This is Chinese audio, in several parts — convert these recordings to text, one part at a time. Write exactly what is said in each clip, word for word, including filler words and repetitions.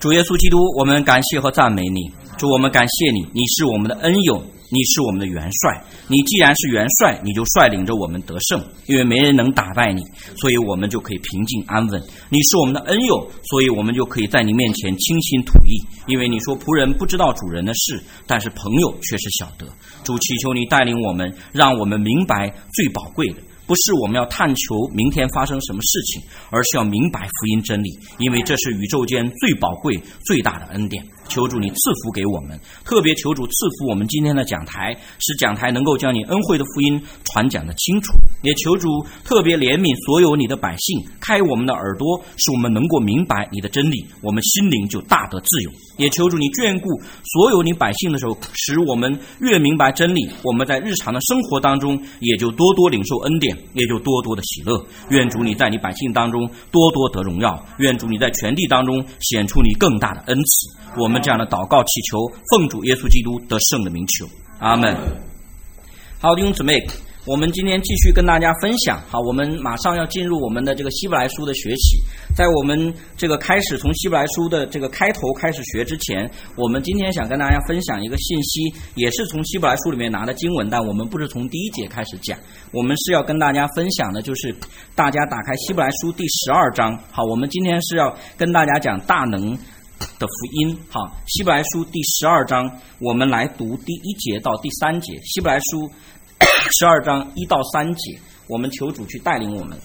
主耶稣基督，我们感谢和赞美你。主，我们感谢你，你是我们的恩友，你是我们的元帅。你既然是元帅，你就率领着我们得胜，因为没人能打败你，所以我们就可以平静安稳。你是我们的恩友，所以我们就可以在你面前倾心吐意，因为你说仆人不知道主人的事，但是朋友却是晓得。主，祈求你带领我们，让我们明白最宝贵的不是我们要探求明天发生什么事情，而是要明白福音真理，因为这是宇宙间最宝贵最大的恩典。求主你赐福给我们，特别求主赐福我们今天的讲台，使讲台能够将你恩惠的福音传讲得清楚。也求主特别怜悯所有你的百姓，开我们的耳朵，使我们能够明白你的真理，我们心灵就大得自由。也求主你眷顾所有你百姓的时候，使我们越明白真理，我们在日常的生活当中也就多多领受恩典，也就多多的喜乐。愿主你在你百姓当中多多得荣耀，愿主你在全地当中显出你更大的恩慈。我们这样的祷告祈求，奉主耶稣基督得胜的名求，阿们。好，弟兄姊妹，我们今天继续跟大家分享。好，我们马上要进入我们的这个希伯来书的学习。在我们这个开始从希伯来书的这个开头开始学之前，我们今天想跟大家分享一个信息，也是从希伯来书里面拿的经文，但我们不是从第一节开始讲，我们是要跟大家分享的就是大家打开希伯来书第十二章。好，我们今天是要跟大家讲大能的福音。好，希伯来书第十二章，我们来读第一节到第三节。希伯来书十二章一到三节，我们求主去带领我们。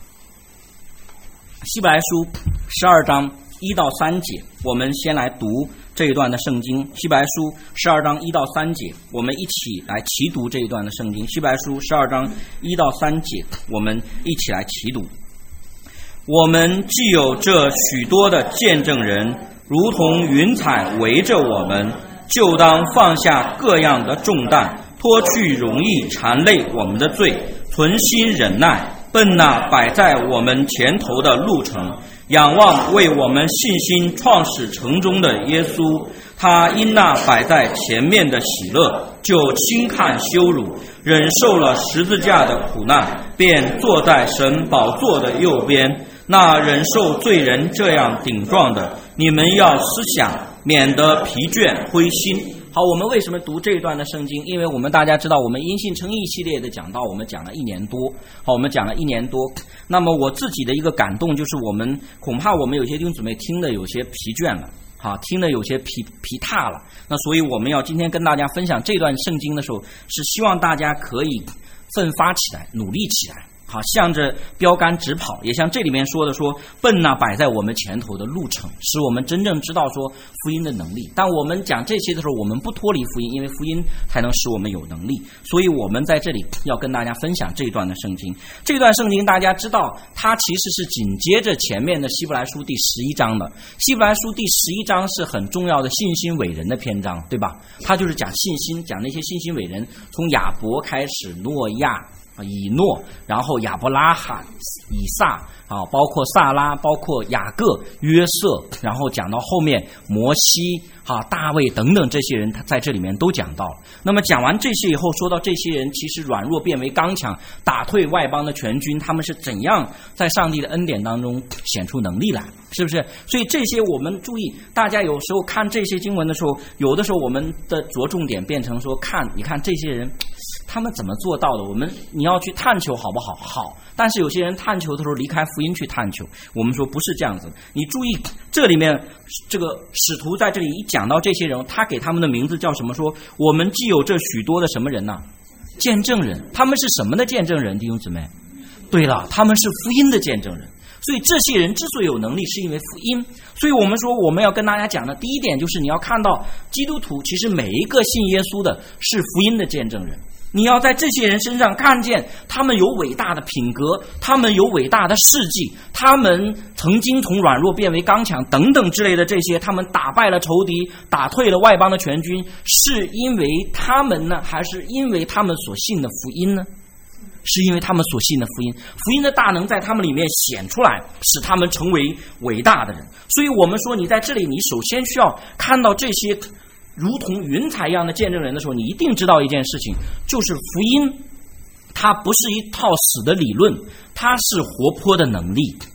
希伯来书十二章一到三节，我们先来读这一段的圣经。希伯来书十二章一到三节，我们一起来齐读这一段的圣经。希伯来书十二章一到三节，我们一起来齐读。我们既有这许多的见证人，如同云彩围着我们，就当放下各样的重担，脱去容易缠累我们的罪，存心忍耐，奔那摆在我们前头的路程，仰望为我们信心创始成终的耶稣。他因那摆在前面的喜乐，就轻看羞辱，忍受了十字架的苦难，便坐在神宝座的右边。那忍受罪人这样顶撞的，你们要思想，免得疲倦灰心。好，我们为什么读这一段的圣经？因为我们大家知道，我们因信称义系列的讲道，我们讲了一年多。好，我们讲了一年多。那么我自己的一个感动就是，我们恐怕我们有些弟兄姊妹听的有些疲倦了，好，听的有些疲疲沓了。那所以我们要今天跟大家分享这段圣经的时候，是希望大家可以奋发起来，努力起来。好，向着标杆直跑，也像这里面说的说，奔那摆在我们前头的路程，使我们真正知道说福音的能力。但我们讲这些的时候，我们不脱离福音，因为福音才能使我们有能力。所以我们在这里要跟大家分享这一段的圣经。这段圣经大家知道，它其实是紧接着前面的希伯来书第十一章的。希伯来书第十一章是很重要的信心伟人的篇章，对吧？它就是讲信心，讲那些信心伟人，从亚伯开始，诺亚、以诺，然后亚伯拉罕、以撒啊，包括撒拉，包括雅各、约瑟，然后讲到后面摩西啊、大卫等等这些人，他在这里面都讲到了。那么讲完这些以后，说到这些人其实软弱变为刚强，打退外邦的全军，他们是怎样在上帝的恩典当中显出能力来，是不是？所以这些我们注意，大家有时候看这些经文的时候，有的时候我们的着重点变成说，看你看这些人他们怎么做到的，我们你要去探求好不好？好。但是有些人探求的时候离开福音去探求，我们说不是这样子。你注意这里面这个使徒在这里一讲到这些人，他给他们的名字叫什么？说我们既有这许多的什么人呢？见证人。他们是什么的见证人？弟兄姊妹，对了，他们是福音的见证人。所以这些人之所以有能力，是因为福音。所以我们说我们要跟大家讲的第一点就是，你要看到基督徒其实每一个信耶稣的是福音的见证人。你要在这些人身上看见他们有伟大的品格，他们有伟大的事迹，他们曾经从软弱变为刚强等等之类的这些，他们打败了仇敌，打退了外邦的全军，是因为他们呢，还是因为他们所信的福音呢？是因为他们所信的福音，福音的大能在他们里面显出来，使他们成为伟大的人。所以我们说，你在这里，你首先需要看到这些如同云彩一样的见证人的时候，你一定知道一件事情，就是福音它不是一套死的理论，它是活泼的能力。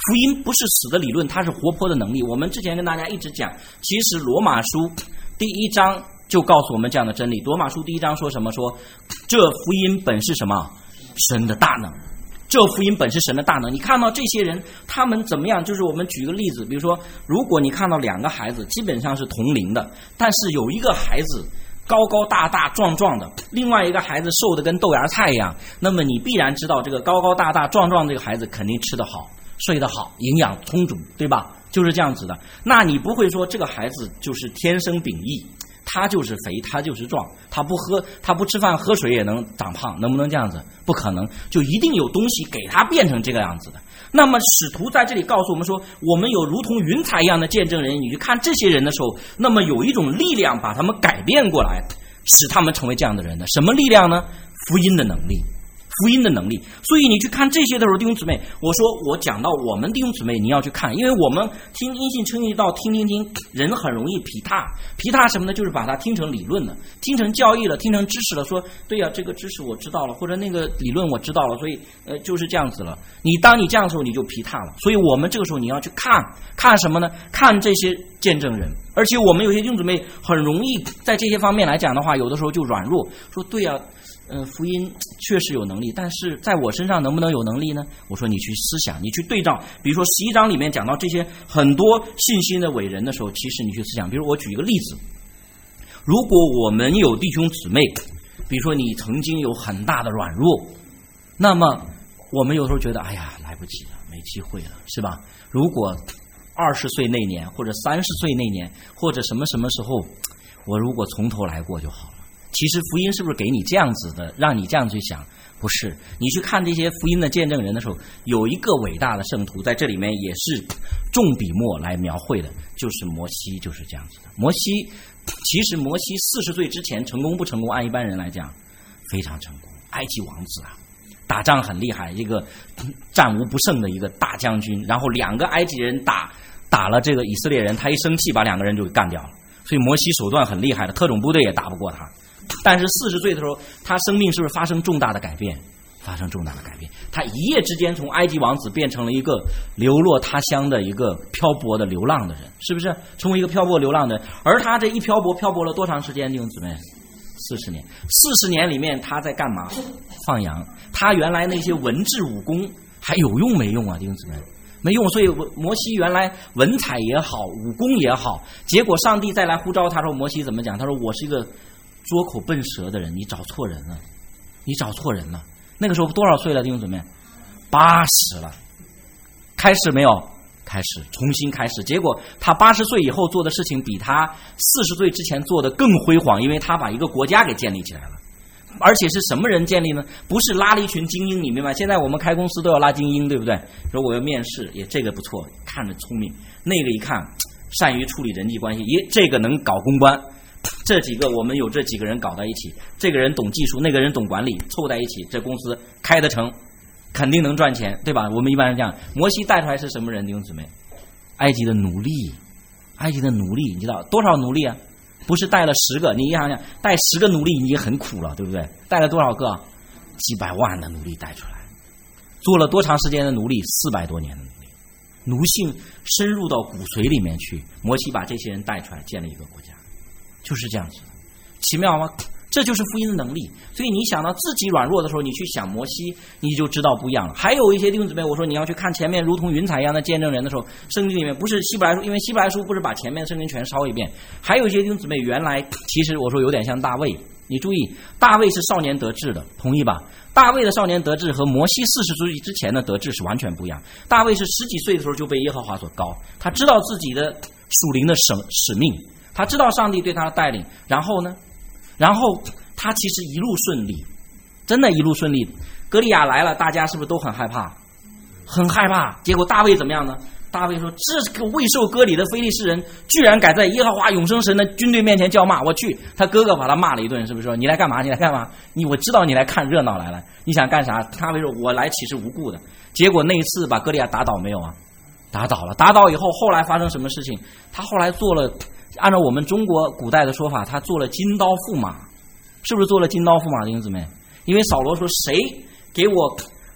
福音不是死的理论，它是活泼的能力。我们之前跟大家一直讲，其实罗马书第一章就告诉我们这样的真理。罗马书第一章说什么？说这福音本是什么？神的大能。这福音本是神的大能。你看到这些人他们怎么样？就是我们举个例子，比如说如果你看到两个孩子基本上是同龄的，但是有一个孩子高高大大壮壮的，另外一个孩子瘦的跟豆芽菜一样，那么你必然知道这个高高大大壮壮这个孩子肯定吃得好，睡得好，营养充足，对吧？就是这样子的。那你不会说这个孩子就是天生秉异，他就是肥，他就是壮，他不喝，他不吃饭喝水也能长胖，能不能这样子？不可能，就一定有东西给他变成这个样子的。那么使徒在这里告诉我们说，我们有如同云彩一样的见证人。你去看这些人的时候，那么有一种力量把他们改变过来，使他们成为这样的人的。什么力量呢？福音的能力。福音的能力。所以你去看这些的时候，弟兄姊妹，我说我讲到我们弟兄姊妹你要去看，因为我们听因信称义道听听听，人很容易皮踏皮踏什么呢？就是把它听成理论了，听成教义了，听成知识了，说对呀、啊、这个知识我知道了，或者那个理论我知道了，所以呃就是这样子了。你当你这样的时候你就皮踏了。所以我们这个时候你要去看看什么呢？看这些见证人。而且我们有些弟兄姊妹很容易在这些方面来讲的话，有的时候就软弱，说对呀、啊呃，福音确实有能力，但是在我身上能不能有能力呢？我说你去思想，你去对照，比如说十一章里面讲到这些很多信心的伟人的时候，其实你去思想。比如我举一个例子，如果我们有弟兄姊妹，比如说你曾经有很大的软弱，那么我们有时候觉得哎呀来不及了，没机会了，是吧？如果二十岁那年或者三十岁那年或者什么什么时候，我如果从头来过就好了。其实福音是不是给你这样子的，让你这样去想？不是。你去看这些福音的见证人的时候，有一个伟大的圣徒在这里面也是重笔墨来描绘的，就是摩西，就是这样子的。摩西其实摩西四十岁之前成功不成功，按一般人来讲非常成功，埃及王子啊，打仗很厉害，一个战无不胜的一个大将军，然后两个埃及人打打了这个以色列人，他一生气把两个人就给干掉了。所以摩西手段很厉害的，特种部队也打不过他。但是四十岁的时候，他生命是不是发生重大的改变？发生重大的改变。他一夜之间从埃及王子变成了一个流落他乡的一个漂泊的流浪的人，是不是？成为一个漂泊流浪的人。而他这一漂泊，漂泊了多长时间？弟兄姊妹，四十年。四十年里面他在干嘛？放羊。他原来那些文治武功还有用没用啊？弟兄姊妹，没用。所以摩西原来文采也好，武功也好，结果上帝再来呼召他说，摩西怎么讲？他说我是一个拙口笨舌的人，你找错人了，你找错人了。那个时候多少岁了，弟兄姊妹？八十了。开始没有？开始，重新开始。结果他八十岁以后做的事情比他四十岁之前做的更辉煌，因为他把一个国家给建立起来了。而且是什么人建立呢？不是拉了一群精英，你明白？现在我们开公司都要拉精英，对不对？说我要面试，也这个不错，看着聪明；那个一看善于处理人际关系，也这个能搞公关。这几个我们有这几个人搞在一起，这个人懂技术，那个人懂管理，凑在一起，这公司开得成，肯定能赚钱，对吧？我们一般是这样。摩西带出来是什么人？弟兄姊妹，埃及的奴隶，埃及的奴隶，你知道多少奴隶啊？不是带了十个，你想想，带十个奴隶已经很苦了，对不对？带了多少个？几百万的奴隶带出来，做了多长时间的奴隶？四百多年的奴隶，奴性深入到骨髓里面去。摩西把这些人带出来，建了一个国家。就是这样子，奇妙吗？这就是福音的能力。所以你想到自己软弱的时候，你去想摩西，你就知道不一样了。还有一些弟兄姊妹，我说你要去看前面如同云彩一样的见证人的时候，圣经里面不是希伯来书，因为希伯来书不是把前面的圣经全烧一遍。还有一些弟兄姊妹，原来其实我说有点像大卫。你注意，大卫是少年得志的，同意吧？大卫的少年得志和摩西四十岁之前的得志是完全不一样。大卫是十几岁的时候就被耶和华所膏，他知道自己的属灵的使使命。他知道上帝对他的带领，然后呢，然后他其实一路顺利，真的一路顺利。歌利亚来了，大家是不是都很害怕？很害怕。结果大卫怎么样呢？大卫说：“这个未受割礼的非利士人，居然敢在耶和华永生神的军队面前叫骂！我去！”他哥哥把他骂了一顿，是不是说：“你来干嘛？你来干嘛？你我知道你来看热闹来了，你想干啥？”大卫说：“我来岂是无故的。”结果那一次把歌利亚打倒没有啊？打倒了。打倒以后，后来发生什么事情？他后来做了。按照我们中国古代的说法，他做了金刀驸马，是不是做了金刀驸马？弟兄姊妹，因为扫罗说谁给我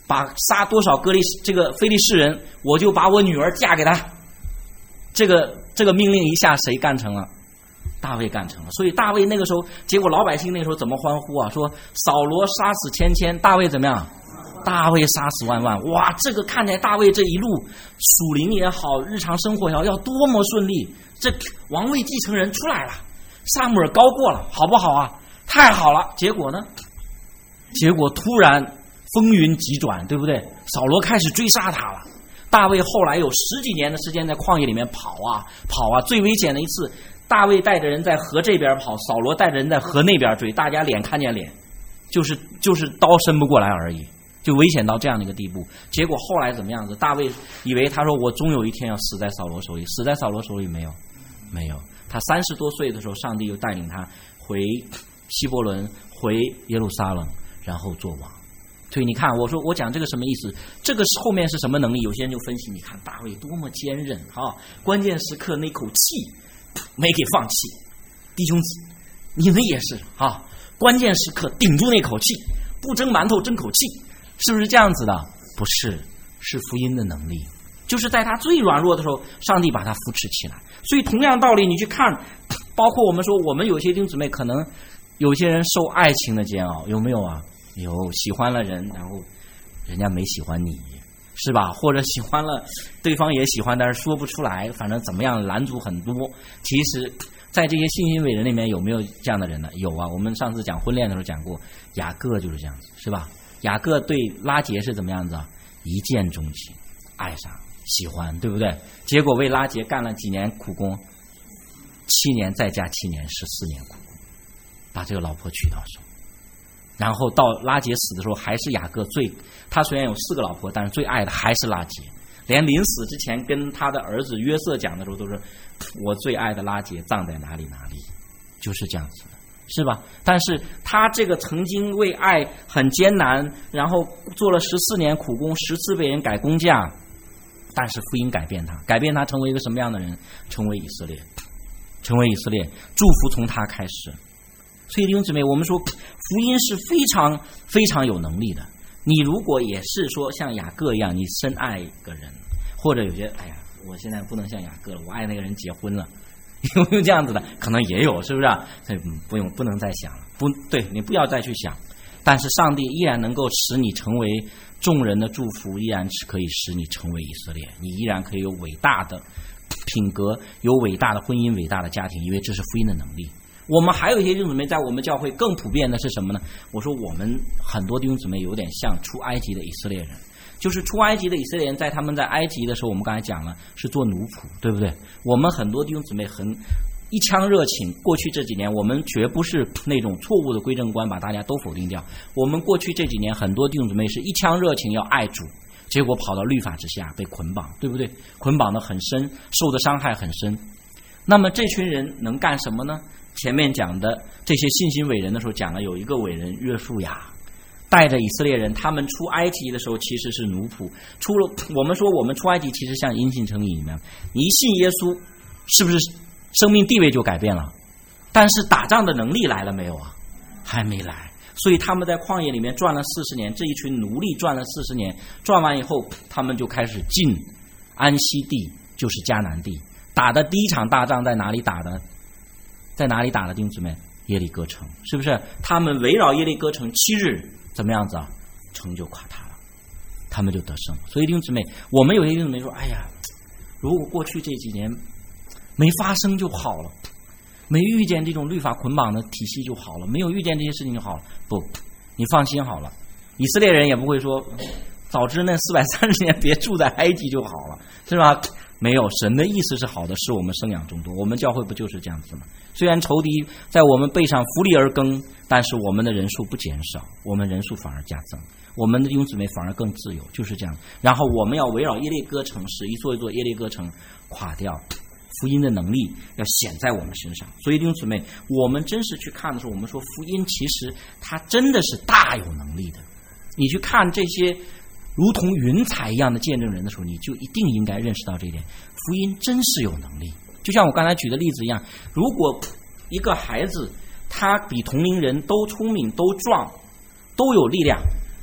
把杀多少歌利这个非利士人，我就把我女儿嫁给他。这个这个命令一下，谁干成了？大卫干成了。所以大卫那个时候，结果老百姓那时候怎么欢呼啊？说扫罗杀死千千，大卫怎么样？大卫杀死万万。哇，这个看起来大卫这一路属灵也好，日常生活也好，要多么顺利！这王位继承人出来了，撒母耳高过了，好不好啊？太好了。结果呢？结果突然风云急转，对不对？扫罗开始追杀他了。大卫后来有十几年的时间在旷野里面跑啊跑啊，最危险的一次，大卫带着人在河这边跑，扫罗带着人在河那边追，大家脸看见脸，就是就是刀伸不过来而已，就危险到这样的一个地步。结果后来怎么样子？大卫以为他说我终有一天要死在扫罗手里，死在扫罗手里没有？没有。他三十多岁的时候，上帝又带领他回希伯伦，回耶路撒冷，然后做王。所以你看，我说我讲这个什么意思？这个后面是什么能力？有些人就分析，你看大卫多么坚韧啊！关键时刻那口气没给放弃。弟兄姊妹，你们也是啊！关键时刻顶住那口气，不争馒头争口气，是不是这样子的？不是，是福音的能力。就是在他最软弱的时候，上帝把他扶持起来。所以同样道理，你去看，包括我们说，我们有些弟兄姊妹可能有些人受爱情的煎熬，有没有啊？有，喜欢了人，然后人家没喜欢你，是吧？或者喜欢了对方也喜欢，但是说不出来，反正怎么样拦阻很多。其实在这些信心伟人里面有没有这样的人呢？有啊，我们上次讲婚恋的时候讲过，雅各就是这样子，是吧？雅各对拉结是怎么样子啊？一见钟情，爱上，喜欢，对不对？结果为拉结干了几年苦工，七年再加七年，十四年苦工，把这个老婆娶到手。然后到拉结死的时候，还是雅各最，他虽然有四个老婆，但是最爱的还是拉结。连临死之前跟他的儿子约瑟讲的时候，都是我最爱的拉结葬在哪里哪里，就是这样子的，是吧？但是他这个曾经为爱很艰难，然后做了十四年苦工，十次被人改工价，但是福音改变他，改变他成为一个什么样的人？成为以色列，成为以色列，祝福从他开始。所以弟兄姊妹，我们说福音是非常非常有能力的。你如果也是说像雅各一样，你深爱一个人，或者有些哎呀，我现在不能像雅各了，我爱那个人结婚了，有没有这样子的？可能也有，是不是啊？所以不用不能再想了，不对，你不要再去想。但是上帝依然能够使你成为众人的祝福，依然是可以使你成为以色列，你依然可以有伟大的品格，有伟大的婚姻，伟大的家庭，因为这是福音的能力。我们还有一些弟兄姊妹在我们教会更普遍的是什么呢？我说我们很多弟兄姊妹有点像出埃及的以色列人，就是出埃及的以色列人，在他们在埃及的时候，我们刚才讲了是做奴仆，对不对？我们很多弟兄姊妹很一腔热情，过去这几年我们绝不是那种错误的归正观把大家都否定掉，我们过去这几年很多弟兄姊妹是一腔热情要爱主，结果跑到律法之下被捆绑，对不对？捆绑得很深，受的伤害很深。那么这群人能干什么呢？前面讲的这些信心伟人的时候讲了，有一个伟人约书亚带着以色列人，他们出埃及的时候其实是奴仆，出了我们说我们出埃及其实像因信称义一样，你一信耶稣是不是生命地位就改变了？但是打仗的能力来了没有啊？还没来。所以他们在旷野里面转了四十年，这一群奴隶转了四十年，转完以后他们就开始进安息地，就是迦南地。打的第一场大仗在哪里打的？在哪里打的？弟兄姊妹，耶利哥城，是不是？他们围绕耶利哥城七日，怎么样子啊？城就垮塌了，他们就得胜。所以弟兄姊妹，我们有些弟兄姊妹说：“哎呀，如果过去这几年没发生就好了，没遇见这种律法捆绑的体系就好了，没有遇见这些事情就好了。”不，你放心好了，以色列人也不会说早知那四百三十年别住在埃及就好了，是吧？没有，神的意思是好的，是我们生养众多。我们教会不就是这样子吗？虽然仇敌在我们背上扶犁而耕，但是我们的人数不减少，我们人数反而加增，我们的弟兄姊妹反而更自由，就是这样。然后我们要围绕耶利哥城市，一座一座耶利哥城垮掉，福音的能力要显在我们身上。所以弟兄姊妹，我们真是去看的时候，我们说福音其实它真的是大有能力的。你去看这些如同云彩一样的见证人的时候，你就一定应该认识到这一点，福音真是有能力。就像我刚才举的例子一样，如果一个孩子他比同龄人都聪明都壮都有力量，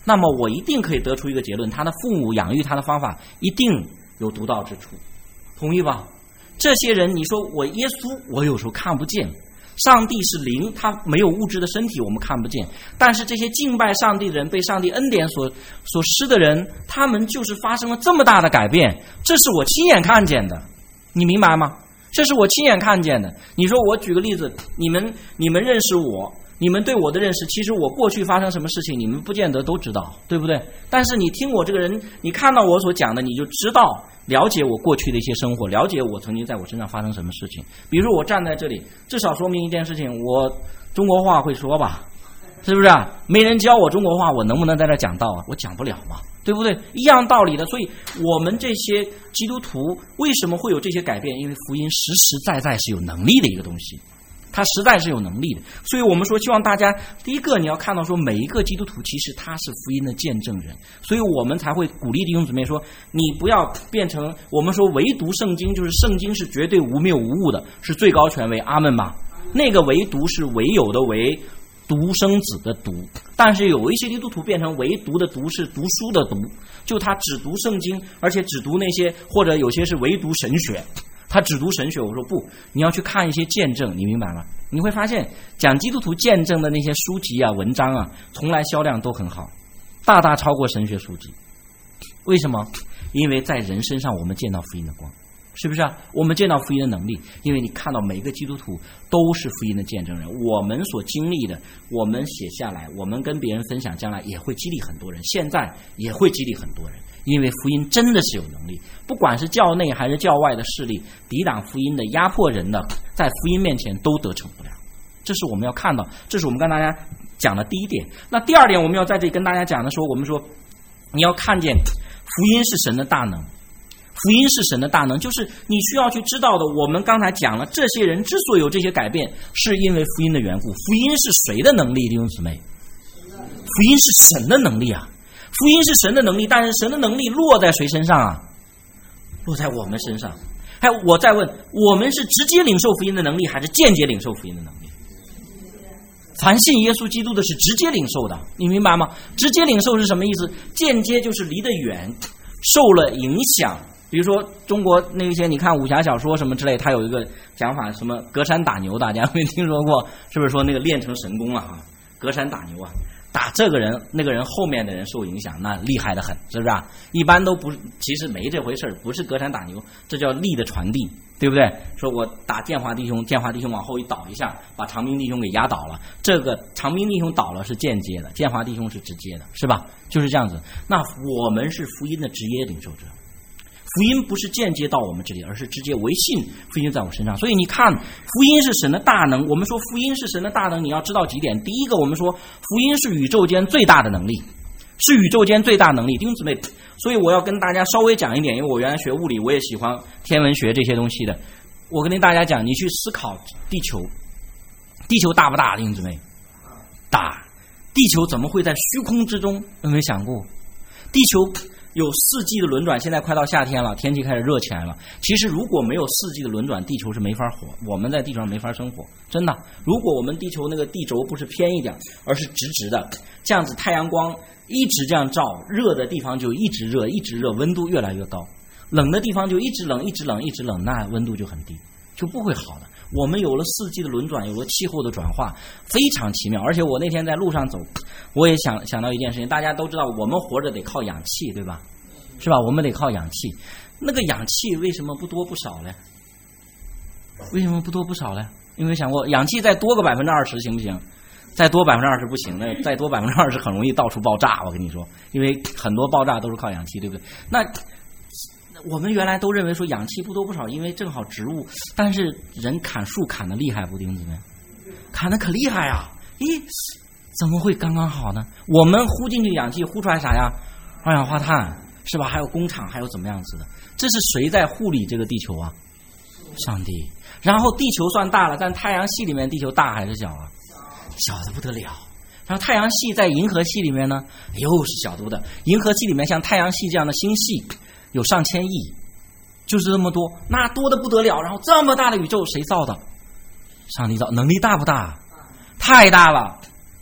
那么我一定可以得出一个结论，他的父母养育他的方法一定有独到之处，同意吧？这些人，你说我耶稣，我有时候看不见，上帝是灵，他没有物质的身体，我们看不见，但是这些敬拜上帝的人，被上帝恩典所所施的人，他们就是发生了这么大的改变，这是我亲眼看见的，你明白吗？这是我亲眼看见的。你说我举个例子，你们你们认识我，你们对我的认识，其实我过去发生什么事情，你们不见得都知道，对不对？但是你听我这个人，你看到我所讲的，你就知道，了解我过去的一些生活，了解我曾经在我身上发生什么事情。比如说我站在这里，至少说明一件事情，我中国话会说吧，是不是啊？没人教我中国话，我能不能在这讲道啊？我讲不了嘛，对不对？一样道理的。所以我们这些基督徒为什么会有这些改变？因为福音实实在在是有能力的一个东西，他实在是有能力的。所以我们说希望大家，第一个你要看到说每一个基督徒其实他是福音的见证人，所以我们才会鼓励弟兄姊妹说，你不要变成我们说唯独圣经，就是圣经是绝对无谬无误的，是最高权威，阿们吧。那个唯独是唯有的唯，独生子的独，但是有一些基督徒变成唯独的独是读书的读，就他只读圣经，而且只读那些，或者有些是唯独神学，他只读神学。我说不，你要去看一些见证，你明白吗？你会发现讲基督徒见证的那些书籍啊文章啊，从来销量都很好，大大超过神学书籍。为什么？因为在人身上我们见到福音的光，是不是啊？我们见到福音的能力，因为你看到每个基督徒都是福音的见证人，我们所经历的，我们写下来，我们跟别人分享，将来也会激励很多人，现在也会激励很多人，因为福音真的是有能力，不管是教内还是教外的势力，抵挡福音的、压迫人的，在福音面前都得逞不了。这是我们要看到，这是我们跟大家讲的第一点。那第二点，我们要在这里跟大家讲的说，我们说你要看见福音是神的大能，福音是神的大能，就是你需要去知道的。我们刚才讲了，这些人之所以有这些改变，是因为福音的缘故。福音是谁的能力，弟兄姊妹？福音是神的能力啊！福音是神的能力，但是神的能力落在谁身上啊？落在我们身上。还有，我再问，我们是直接领受福音的能力，还是间接领受福音的能力？凡信耶稣基督的是直接领受的，你明白吗？直接领受是什么意思？间接就是离得远，受了影响。比如说中国那些你看武侠小说什么之类，他有一个讲法，什么隔山打牛，大家没听说过？是不是说那个练成神功了啊？隔山打牛啊，打这个人那个人后面的人受影响，那厉害的很，是不是啊？一般都不，其实没这回事，不是隔山打牛，这叫力的传递，对不对？说我打建华弟兄，建华弟兄往后一倒一下，把长兵弟兄给压倒了，这个长兵弟兄倒了是间接的，建华弟兄是直接的，是吧？就是这样子。那我们是福音的直接领受者，福音不是间接到我们这里，而是直接为信福音在我身上。所以你看，福音是神的大能。我们说福音是神的大能，你要知道几点。第一个，我们说福音是宇宙间最大的能力，是宇宙间最大能力。弟兄姊妹，所以我要跟大家稍微讲一点，因为我原来学物理，我也喜欢天文学这些东西的。我跟大家讲，你去思考地球，地球大不大？弟兄姊妹，大。地球怎么会在虚空之中？有没有想过？地球有四季的轮转，现在快到夏天了，天气开始热起来了。其实如果没有四季的轮转，地球是没法活，我们在地球上没法生活，真的。如果我们地球那个地轴不是偏一点，而是直直的，这样子太阳光一直这样照，热的地方就一直热，一直热，温度越来越高；冷的地方就一直冷，一直冷，一直冷，那温度就很低，就不会好的。我们有了四季的轮转，有了气候的转化，非常奇妙。而且我那天在路上走，我也想想到一件事情，大家都知道我们活着得靠氧气，对吧？是吧？我们得靠氧气，那个氧气为什么不多不少呢？为什么不多不少呢？有没有想过，氧气再多个百分之二十行不行？再多百分之二十不行，那再多百分之二十很容易到处爆炸。我跟你说，因为很多爆炸都是靠氧气，对不对？那我们原来都认为说氧气不多不少，因为正好植物，但是人砍树砍得厉害不？弟兄姊妹，砍得可厉害啊！咦，怎么会刚刚好呢？我们呼进去氧气，呼出来啥呀？二氧化碳，是吧？还有工厂，还有怎么样子的？这是谁在护理这个地球啊？上帝。然后地球算大了，但太阳系里面地球大还是小啊？小的不得了。然后太阳系在银河系里面呢，又是小的不得。银河系里面像太阳系这样的星系有上千亿，就是这么多，那多的不得了。然后这么大的宇宙谁造的？上帝造，能力大不大？太大了。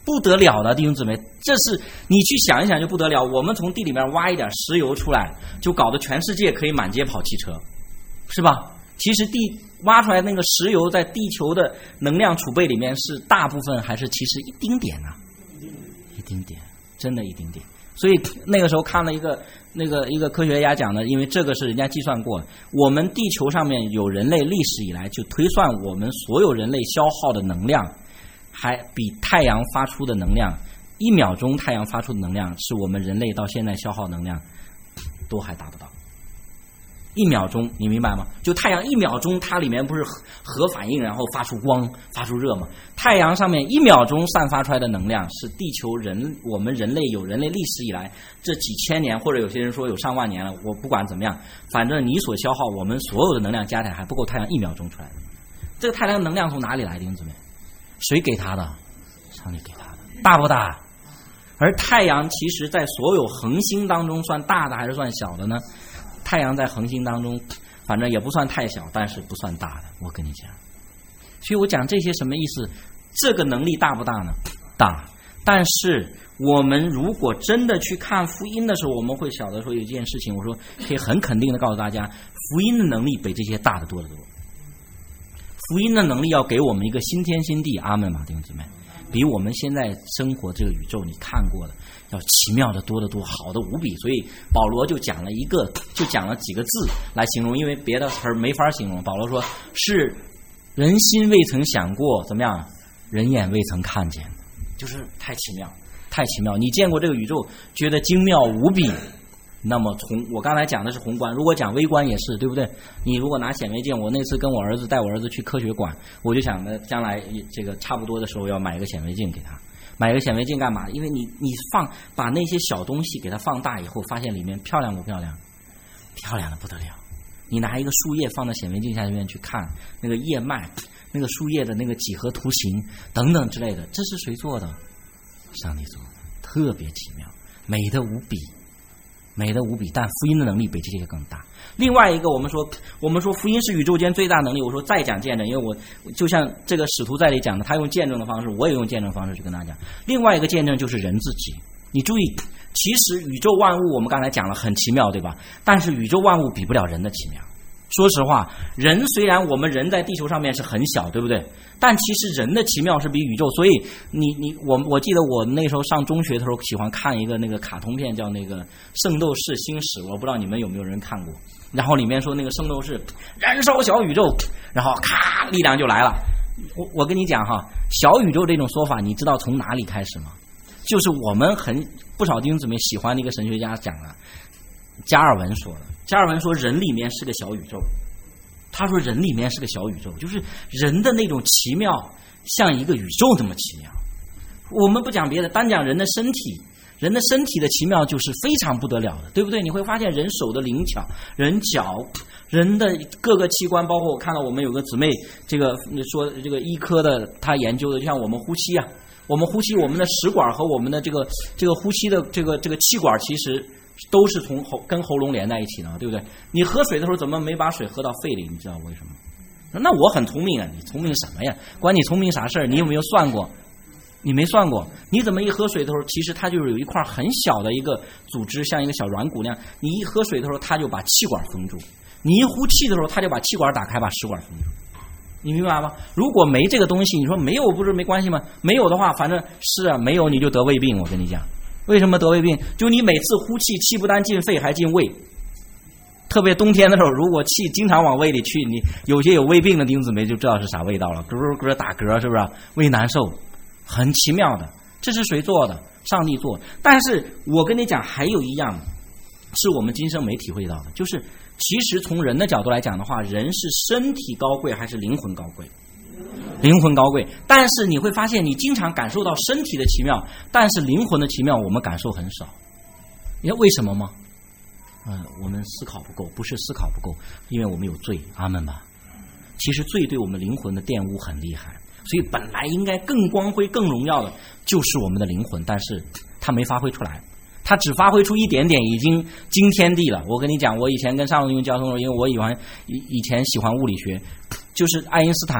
不得了的，弟兄姊妹，这是你去想一想就不得了。我们从地里面挖一点石油出来，就搞得全世界可以满街跑汽车，是吧？其实地挖出来那个石油在地球的能量储备里面是大部分还是其实一丁点啊？一丁点，真的一丁点。所以那个时候看了一个那个一个科学家讲的，因为这个是人家计算过，我们地球上面有人类历史以来就推算我们所有人类消耗的能量，还比太阳发出的能量，一秒钟太阳发出的能量是我们人类到现在消耗能量都还达不到。一秒钟，你明白吗？就太阳一秒钟，它里面不是核反应，然后发出光、发出热吗？太阳上面一秒钟散发出来的能量，是地球人我们人类有人类历史以来这几千年，或者有些人说有上万年了，我不管怎么样，反正你所消耗我们所有的能量加起来还不够太阳一秒钟出来的。这个太阳能量从哪里来的？兄弟们，谁给他的？上帝给他的，大不大？而太阳其实在所有恒星当中算大的还是算小的呢？太阳在恒星当中反正也不算太小，但是不算大的，我跟你讲。所以我讲这些什么意思？这个能力大不大呢？大。但是我们如果真的去看福音的时候，我们会晓得说有一件事情，我说可以很肯定的告诉大家，福音的能力比这些大得多得多。福音的能力要给我们一个新天新地，阿们嘛，弟兄姊妹，比我们现在生活这个宇宙你看过的要奇妙的多得多，好的无比。所以保罗就讲了一个，就讲了几个字来形容，因为别的词儿没法形容。保罗说是人心未曾想过，怎么样？人眼未曾看见，就是太奇妙，太奇妙。你见过这个宇宙，觉得精妙无比。那么从我刚才讲的是宏观，如果讲微观也是，对不对？你如果拿显微镜，我那次跟我儿子带我儿子去科学馆，我就想着将来这个差不多的时候要买一个显微镜给他。买一个显微镜干嘛？因为你你放把那些小东西给它放大以后，发现里面漂亮不漂亮？漂亮的不得了。你拿一个树叶放到显微镜下面去看，那个叶脉，那个树叶的那个几何图形等等之类的，这是谁做的？上帝做的，特别奇妙，美的无比。美的无比，但福音的能力比这些更大。另外一个，我们说，我们说福音是宇宙间最大能力。我说再讲见证，因为我就像这个使徒在里讲的，他用见证的方式，我也用见证方式去跟大家讲。另外一个见证就是人自己。你注意，其实宇宙万物我们刚才讲了很奇妙，对吧？但是宇宙万物比不了人的奇妙。说实话，人虽然我们人在地球上面是很小，对不对？但其实人的奇妙是比宇宙。所以你你我我记得我那时候上中学的时候喜欢看一个那个卡通片，叫那个《圣斗士星矢》，我不知道你们有没有人看过。然后里面说那个圣斗士燃烧小宇宙，然后咔力量就来了。我我跟你讲哈，小宇宙这种说法，你知道从哪里开始吗？就是我们很不少弟兄姊妹喜欢的一个神学家讲的，加尔文说的。加尔文说人里面是个小宇宙，他说人里面是个小宇宙，就是人的那种奇妙像一个宇宙那么奇妙。我们不讲别的，单讲人的身体，人的身体的奇妙就是非常不得了的，对不对？你会发现人手的灵巧，人脚，人的各个器官，包括我看到我们有个姊妹这个说这个医科的，他研究的就像我们呼吸啊，我们呼吸，我们的食管和我们的这个这个呼吸的这个这个气管其实都是从喉跟喉咙连在一起的，对不对？你喝水的时候怎么没把水喝到肺里？你知道为什么？那我很聪明啊，你聪明什么呀？关你聪明啥事儿？你有没有算过？你没算过，你怎么一喝水的时候，其实它就是有一块很小的一个组织，像一个小软骨那样，你一喝水的时候，它就把气管封住；你一呼气的时候，它就把气管打开，把食管封住。你明白吗？如果没这个东西，你说没有不是没关系吗？没有的话，反正是啊，没有你就得胃病。我跟你讲，为什么得胃病？就你每次呼气，气不但进肺，还进胃。特别冬天的时候，如果气经常往胃里去，你有些有胃病的弟兄姊妹就知道是啥味道了，咯咯打嗝，是不是？胃难受，很奇妙的。这是谁做的？上帝做。但是我跟你讲，还有一样是我们今生没体会到的，就是其实从人的角度来讲的话，人是身体高贵还是灵魂高贵？灵魂高贵。但是你会发现，你经常感受到身体的奇妙，但是灵魂的奇妙我们感受很少。你知道为什么吗？嗯，我们思考不够，不是思考不够，因为我们有罪，阿们吧。其实罪对我们灵魂的玷污很厉害，所以本来应该更光辉、更荣耀的，就是我们的灵魂，但是它没发挥出来，它只发挥出一点点，已经惊天地了。我跟你讲，我以前跟上龙英教授，因为我以前以以前喜欢物理学，就是爱因斯坦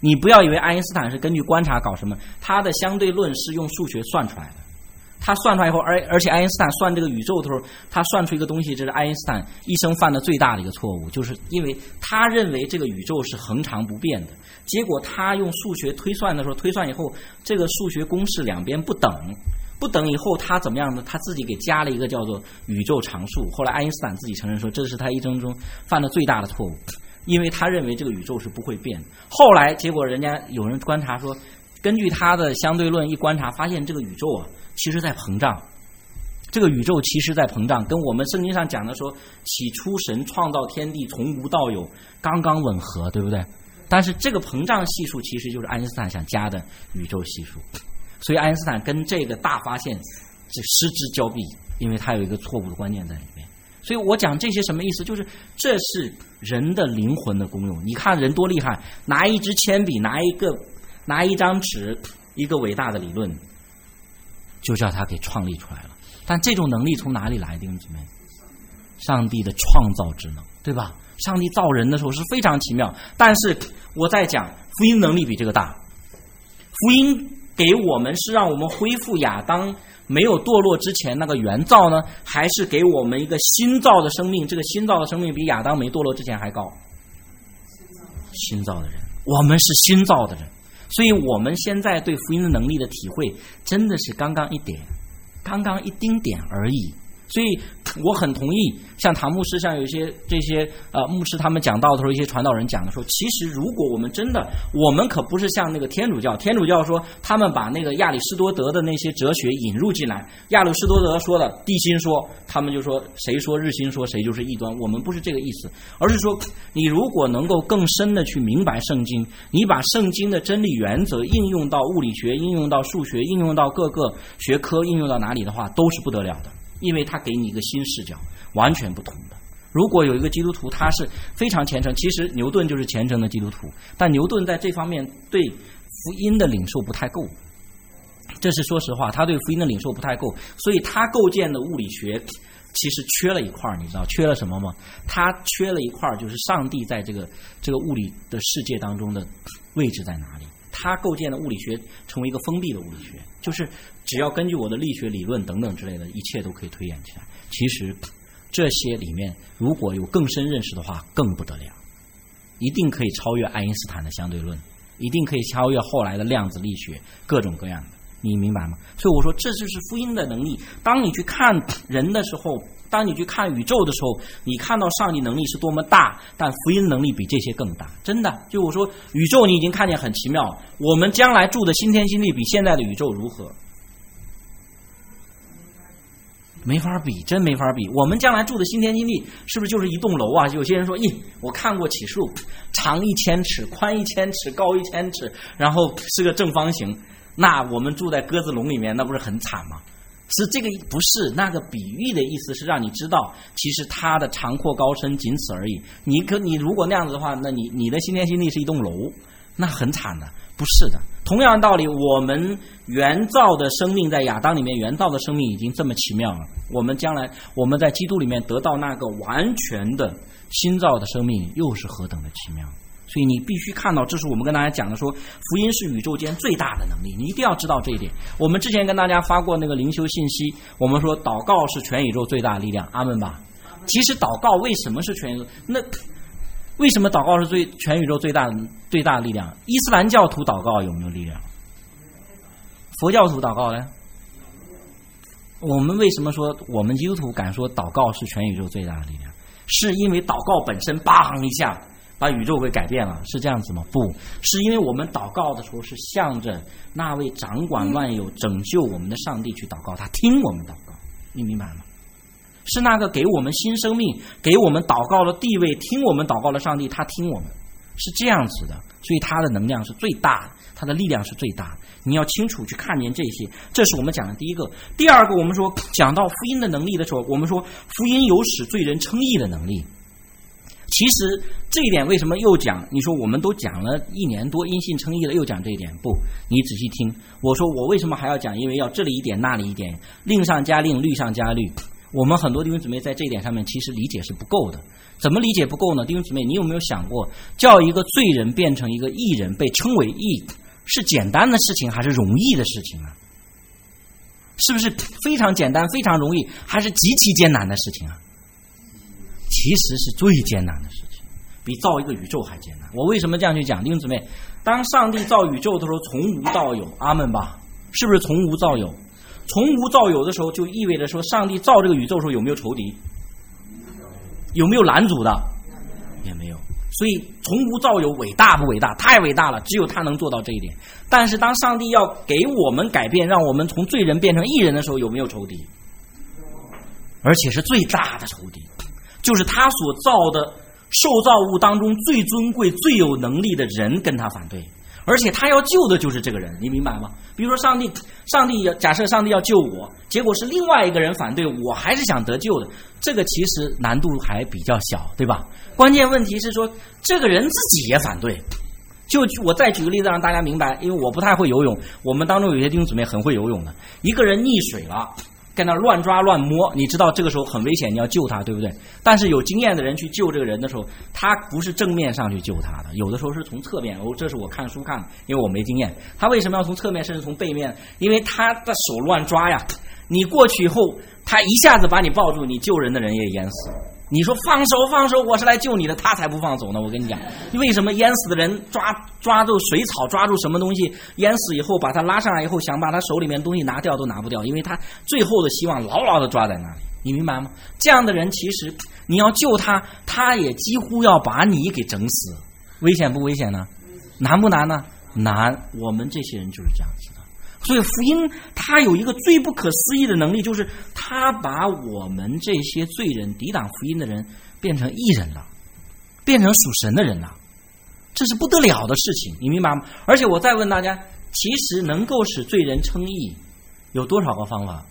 你不要以为爱因斯坦是根据观察搞什么，他的相对论是用数学算出来的。他算出来以后，而而且爱因斯坦算这个宇宙的时候，他算出一个东西，这是爱因斯坦一生犯的最大的一个错误，就是因为他认为这个宇宙是恒常不变的，结果他用数学推算的时候，推算以后这个数学公式两边不等，不等以后他怎么样呢？他自己给加了一个叫做宇宙常数。后来爱因斯坦自己承认说，这是他一生中犯的最大的错误，因为他认为这个宇宙是不会变。后来结果人家有人观察说，根据他的相对论一观察，发现这个宇宙啊其实在膨胀，这个宇宙其实在膨胀，跟我们圣经上讲的说起初神创造天地从无到有刚刚吻合，对不对？但是这个膨胀系数其实就是爱因斯坦想加的宇宙系数，所以爱因斯坦跟这个大发现是失之交臂，因为他有一个错误的观念在里面。所以我讲这些什么意思，就是这是人的灵魂的功用。你看人多厉害，拿一支铅笔，拿一个拿一张纸，一个伟大的理论就叫他给创立出来了。但这种能力从哪里来的，弟兄姊妹？上帝的创造之能，对吧？上帝造人的时候是非常奇妙，但是我在讲福音能力比这个大。福音给我们是让我们恢复亚当没有堕落之前那个原造呢，还是给我们一个新造的生命？这个新造的生命比亚当没堕落之前还高。新造的人，我们是新造的人，所以我们现在对福音的能力的体会真的是刚刚一点，刚刚一丁点而已。所以我很同意像唐牧师，像有一些这些呃牧师他们讲道的时候，一些传道人讲的说，其实如果我们真的，我们可不是像那个天主教，天主教说他们把那个亚里士多德的那些哲学引入进来，亚里士多德说的地心说，他们就说谁说日心说谁就是异端，我们不是这个意思，而是说你如果能够更深的去明白圣经，你把圣经的真理原则应用到物理学，应用到数学，应用到各个学科，应用到哪里的话，都是不得了的。因为他给你一个新视角，完全不同的。如果有一个基督徒他是非常虔诚，其实牛顿就是虔诚的基督徒，但牛顿在这方面对福音的领受不太够，这是说实话，他对福音的领受不太够，所以他构建的物理学其实缺了一块，你知道缺了什么吗？他缺了一块，就是上帝在这个这个物理的世界当中的位置在哪里。他构建的物理学成为一个封闭的物理学，就是只要根据我的力学理论等等之类的，一切都可以推演起来。其实这些里面如果有更深认识的话更不得了，一定可以超越爱因斯坦的相对论，一定可以超越后来的量子力学，各种各样的，你明白吗？所以我说这就是福音的能力。当你去看人的时候，当你去看宇宙的时候，你看到上帝能力是多么大，但福音能力比这些更大，真的。就我说宇宙你已经看见很奇妙，我们将来住的新天新地比现在的宇宙如何？没法比，真没法比。我们将来住的新天新地是不是就是一栋楼啊？有些人说，咦，我看过启示录，长一千尺，宽一千尺，高一千尺，然后是个正方形，那我们住在鸽子笼里面，那不是很惨吗？是这个不是那个比喻的意思，是让你知道其实它的长阔高深仅此而已。你可你如果那样子的话，那你你的新天新地是一栋楼，那很惨的。不是的，同样的道理，我们原造的生命在亚当里面原造的生命已经这么奇妙了，我们将来我们在基督里面得到那个完全的新造的生命又是何等的奇妙。所以你必须看到，这是我们跟大家讲的说，福音是宇宙间最大的能力，你一定要知道这一点。我们之前跟大家发过那个灵修信息，我们说祷告是全宇宙最大的力量，阿们吧。其实祷告为什么是全宇宙？那为什么祷告是最全宇宙最大的最大的力量？伊斯兰教徒祷告有没有力量？佛教徒祷告呢？我们为什么说我们基督徒敢说祷告是全宇宙最大的力量？是因为祷告本身砰一下把宇宙给改变了，是这样子吗？不是，因为我们祷告的时候是向着那位掌管万有拯救我们的上帝去祷告，他听我们祷告，你明白吗？是那个给我们新生命给我们祷告的地位听我们祷告的上帝，他听我们，是这样子的。所以他的能量是最大的，他的力量是最大的，你要清楚去看见这些。这是我们讲的第一个。第二个，我们说讲到福音的能力的时候，我们说福音有使罪人称义的能力。其实这一点为什么又讲？你说我们都讲了一年多因信称义了，又讲这一点？不，你仔细听。我说我为什么还要讲？因为要这里一点那里一点，令上加令，律上加律。 我们很多弟兄姊妹在这一点上面其实理解是不够的。怎么理解不够呢？弟兄姊妹，你有没有想过，叫一个罪人变成一个义人，被称为义，是简单的事情还是容易的事情啊？是不是非常简单非常容易，还是极其艰难的事情啊？其实是最艰难的事情，比造一个宇宙还艰难。我为什么这样去讲？弟兄姊妹，当上帝造宇宙的时候，从无到有，阿们吧，是不是从无到有？从无到有的时候，就意味着说，上帝造这个宇宙的时候有没有仇敌？有没有拦阻的？也没有。所以从无到有伟大不伟大？太伟大了，只有他能做到这一点。但是当上帝要给我们改变，让我们从罪人变成义人的时候，有没有仇敌？而且是最大的仇敌，就是他所造的受造物当中最尊贵最有能力的人跟他反对，而且他要救的就是这个人，你明白吗？比如说上帝上帝假设上帝要救我，结果是另外一个人反对，我还是想得救的，这个其实难度还比较小，对吧？关键问题是说这个人自己也反对。就我再举个例子让大家明白，因为我不太会游泳，我们当中有些弟兄姊妹很会游泳的，一个人溺水了，跟那乱抓乱摸，你知道这个时候很危险，你要救他，对不对？但是有经验的人去救这个人的时候，他不是正面上去救他的，有的时候是从侧面。哦，这是我看书看的，因为我没经验。他为什么要从侧面甚至从背面？因为他的手乱抓呀，你过去以后，他一下子把你抱住，你救人的人也淹死。你说放手放手，我是来救你的，他才不放手呢。我跟你讲，为什么淹死的人抓抓住水草，抓住什么东西，淹死以后把他拉上来以后，想把他手里面东西拿掉都拿不掉，因为他最后的希望牢牢的抓在那里，你明白吗？这样的人其实你要救他，他也几乎要把你给整死，危险不危险呢？难不难呢？难。我们这些人就是这样子的。所以福音它有一个最不可思议的能力，就是它把我们这些罪人抵挡福音的人变成义人了，变成属神的人了，这是不得了的事情，你明白吗？而且我再问大家，其实能够使罪人称义有多少个方法？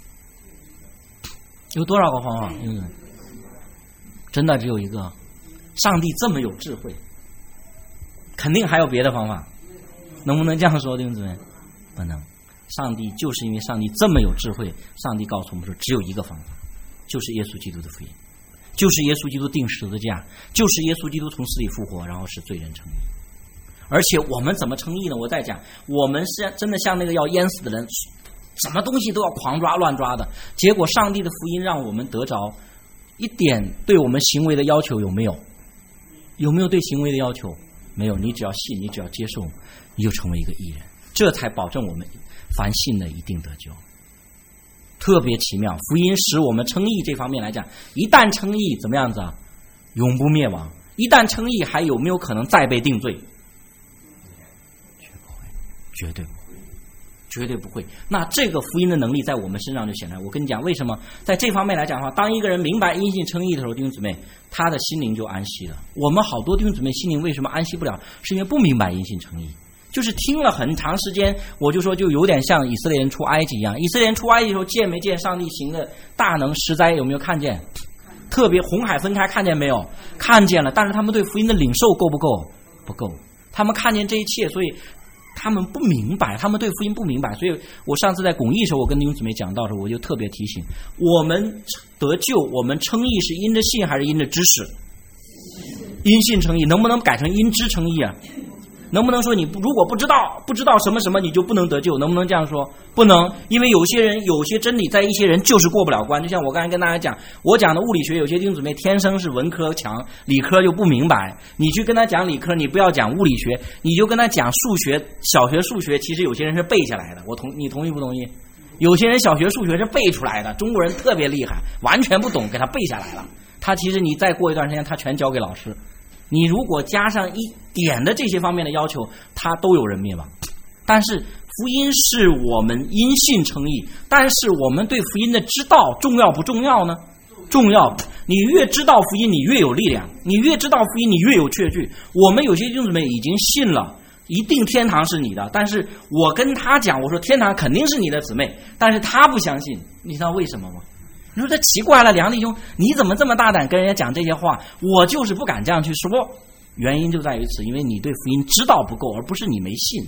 有多少个方法？嗯，真的只有一个。上帝这么有智慧，肯定还有别的方法，能不能这样说，弟兄姊妹？不能。上帝就是因为上帝这么有智慧，上帝告诉我们说只有一个方法，就是耶稣基督的福音，就是耶稣基督钉十字架，就是耶稣基督从死里复活，然后使罪人称义。而且我们怎么称义呢？我再讲，我们是真的像那个要淹死的人，什么东西都要狂抓乱抓的，结果上帝的福音让我们得着一点对我们行为的要求有没有？有没有对行为的要求？没有。你只要信，你只要接受，你就成为一个义人，这才保证我们凡信的一定得救。特别奇妙，福音使我们称义这方面来讲，一旦称义怎么样子啊？永不灭亡。一旦称义，还有没有可能再被定罪？绝不会，绝对不会，绝对不会。那这个福音的能力在我们身上就显来。我跟你讲，为什么在这方面来讲的话，当一个人明白因信称义的时候，弟兄姊妹，他的心灵就安息了。我们好多弟兄姊妹心灵为什么安息不了？是因为不明白因信称义。就是听了很长时间，我就说就有点像以色列人出埃及一样。以色列人出埃及的时候，见没见上帝行的大能十灾？有没有看见？特别红海分开，看见没有？看见了。但是他们对福音的领受够不够？不够。他们看见这一切，所以他们不明白，他们对福音不明白。所以我上次在公益的时候，我跟弟兄姊妹讲到的时候，我就特别提醒，我们得救，我们称义是因着信还是因着知识？因信称义，能不能改成因知称义啊？能不能说你如果不知道不知道什么什么你就不能得救？能不能这样说？不能，因为有些人有些真理在一些人就是过不了关。就像我刚才跟大家讲，我讲的物理学，有些弟兄姊妹天生是文科强，理科就不明白。你去跟他讲理科，你不要讲物理学，你就跟他讲数学，小学数学其实有些人是背下来的。我同你同意不同意？有些人小学数学是背出来的，中国人特别厉害，完全不懂给他背下来了。他其实你再过一段时间他全交给老师。你如果加上一点的这些方面的要求，他都有人灭亡。但是福音是我们因信称义，但是我们对福音的知道重要不重要呢？重要。你越知道福音，你越有力量；你越知道福音，你越有确据。我们有些弟兄姊妹已经信了，一定天堂是你的，但是我跟他讲，我说天堂肯定是你的姊妹，但是他不相信。你知道为什么吗？你说这奇怪了，梁弟兄，你怎么这么大胆跟人家讲这些话？我就是不敢这样去说，原因就在于此，因为你对福音知道不够，而不是你没信。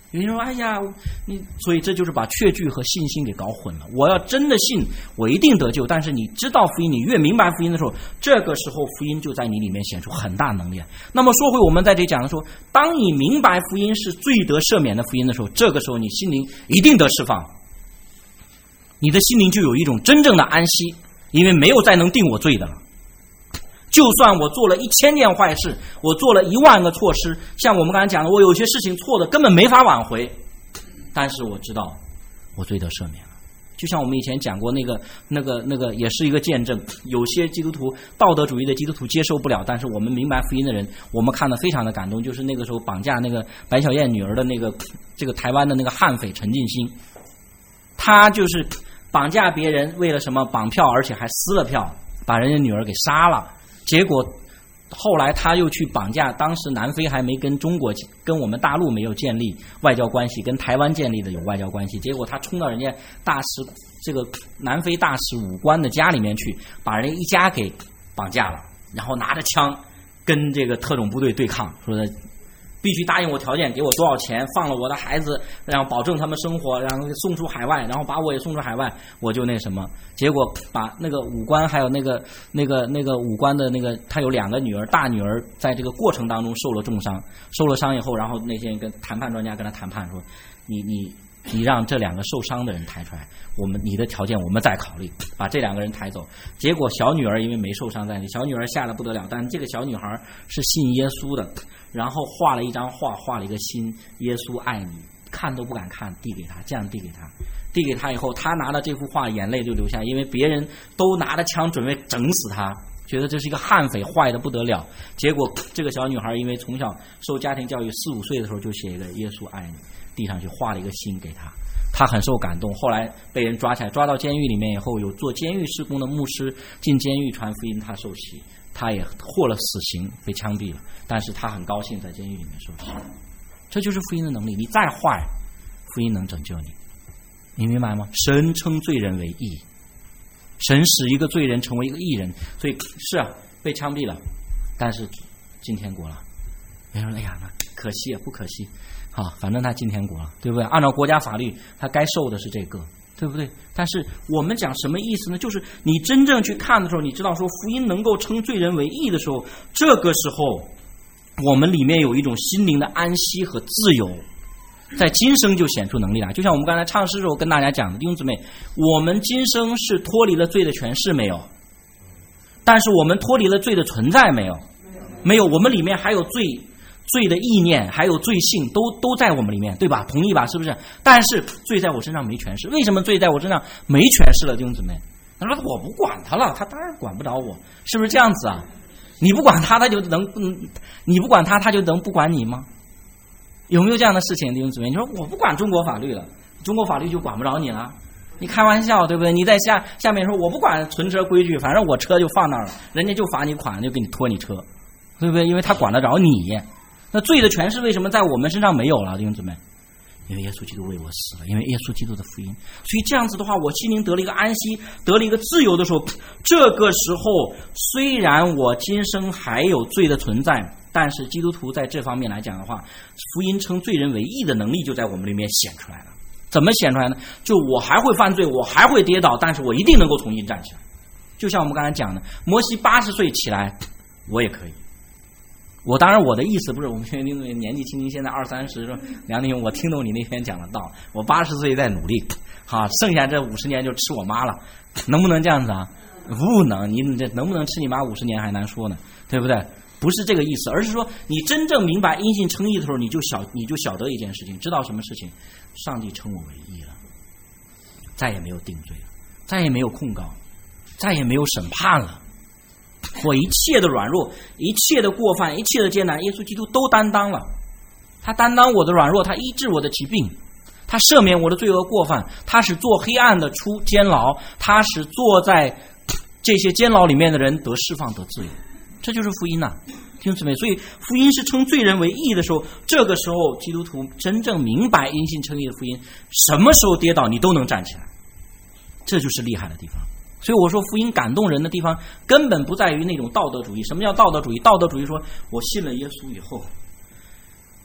有人说哎呀你，所以这就是把确据和信心给搞混了。我要真的信我一定得救，但是你知道福音，你越明白福音的时候，这个时候福音就在你里面显出很大能力。那么说回我们在这讲的说，当你明白福音是罪得赦免的福音的时候，这个时候你心灵一定得释放，你的心灵就有一种真正的安息，因为没有再能定我罪的了。就算我做了一千件坏事，我做了一万个错失，像我们刚才讲的，我有些事情错的根本没法挽回，但是我知道我罪得赦免了。就像我们以前讲过那个那个那个也是一个见证，有些基督徒道德主义的基督徒接受不了，但是我们明白福音的人，我们看得非常的感动。就是那个时候绑架那个白小燕女儿的那个这个台湾的那个悍匪陈进兴，他就是绑架别人，为了什么绑票，而且还撕了票，把人家女儿给杀了。结果后来他又去绑架，当时南非还没跟中国跟我们大陆没有建立外交关系，跟台湾建立的有外交关系，结果他冲到人家大使这个南非大使武官的家里面去，把人一家给绑架了，然后拿着枪跟这个特种部队对抗，说的必须答应我条件，给我多少钱，放了我的孩子，然后保证他们生活，然后送出海外，然后把我也送出海外，我就那什么。结果把那个武官还有那个那个那个武官的那个，他有两个女儿，大女儿在这个过程当中受了重伤，受了伤以后，然后那些跟谈判专家跟他谈判说，你你你让这两个受伤的人抬出来，我们你的条件我们再考虑，把这两个人抬走。结果小女儿因为没受伤在内，小女儿吓得不得了，但这个小女孩是信耶稣的，然后画了一张画，画了一个心，耶稣爱你，看都不敢看，递给他，这样递给他，递给他以后，他拿了这幅画，眼泪就流下，因为别人都拿着枪准备整死他，觉得这是一个悍匪，坏的不得了。结果这个小女孩因为从小受家庭教育，四五岁的时候就写一个耶稣爱你，地上去画了一个心给他，他很受感动。后来被人抓起来，抓到监狱里面以后，有做监狱事工的牧师进监狱传福音，他受洗，他也获了死刑，被枪毙了，但是他很高兴在监狱里面受洗。这就是福音的能力，你再坏，福音能拯救你，你明白吗？神称罪人为义，神使一个罪人成为一个义人，所以是啊，被枪毙了，但是进天国了。别人说哎呀，那可惜也不可惜，好，反正他进天国了，对不对？按照国家法律，他该受的是这个，对不对？但是我们讲什么意思呢？就是你真正去看的时候，你知道说福音能够称罪人为义的时候，这个时候我们里面有一种心灵的安息和自由，在今生就显出能力来。就像我们刚才唱诗的时候跟大家讲的，弟兄姊妹，我们今生是脱离了罪的权势没有？但是我们脱离了罪的存在没有？没有，我们里面还有罪罪的意念，还有罪性，都都在我们里面，对吧？同意吧？是不是？但是罪在我身上没权势。为什么罪在我身上没权势了？弟兄姊妹，他说我不管他了，他当然管不着我，是不是这样子啊？你不管他，他就能嗯，你不管他，他就能不管你吗？有没有这样的事情，弟兄姊妹？你说我不管中国法律了，中国法律就管不着你了？你开玩笑，对不对？你在下下面说我不管存车规矩，反正我车就放那儿了，人家就罚你款，就给你拖你车，对不对？因为他管得着你。那罪的权势为什么在我们身上没有了，弟兄姊妹？因为耶稣基督为我死了，因为耶稣基督的福音。所以这样子的话，我心灵得了一个安息，得了一个自由的时候，这个时候虽然我今生还有罪的存在，但是基督徒在这方面来讲的话，福音称罪人为义的能力就在我们里面显出来了。怎么显出来呢？就我还会犯罪，我还会跌倒，但是我一定能够重新站起来。就像我们刚才讲的，摩西八十岁起来，我也可以。我当然我的意思不是我们年纪轻轻，现在二三十，梁弟兄，我听懂你那天讲的道，我八十岁在努力，好，剩下这五十年就吃我妈了，能不能这样子啊？不能，你这能不能吃你妈五十年还难说呢，对不对？不是这个意思，而是说你真正明白因信称义的时候，你就晓你就晓得一件事情，知道什么事情？上帝称我为义了，再也没有定罪了，再也没有控告，再也没有审判了。我一切的软弱，一切的过犯，一切的艰难，耶稣基督都担当了。他担当我的软弱，他医治我的疾病，他赦免我的罪恶过犯，他使做黑暗的出监牢，他使坐在这些监牢里面的人得释放得自由。这就是福音呐、啊，弟兄姊妹。所以福音是称罪人为义的时候，这个时候基督徒真正明白因信称义的福音，什么时候跌倒你都能站起来，这就是厉害的地方。所以我说福音感动人的地方根本不在于那种道德主义。什么叫道德主义？道德主义说我信了耶稣以后，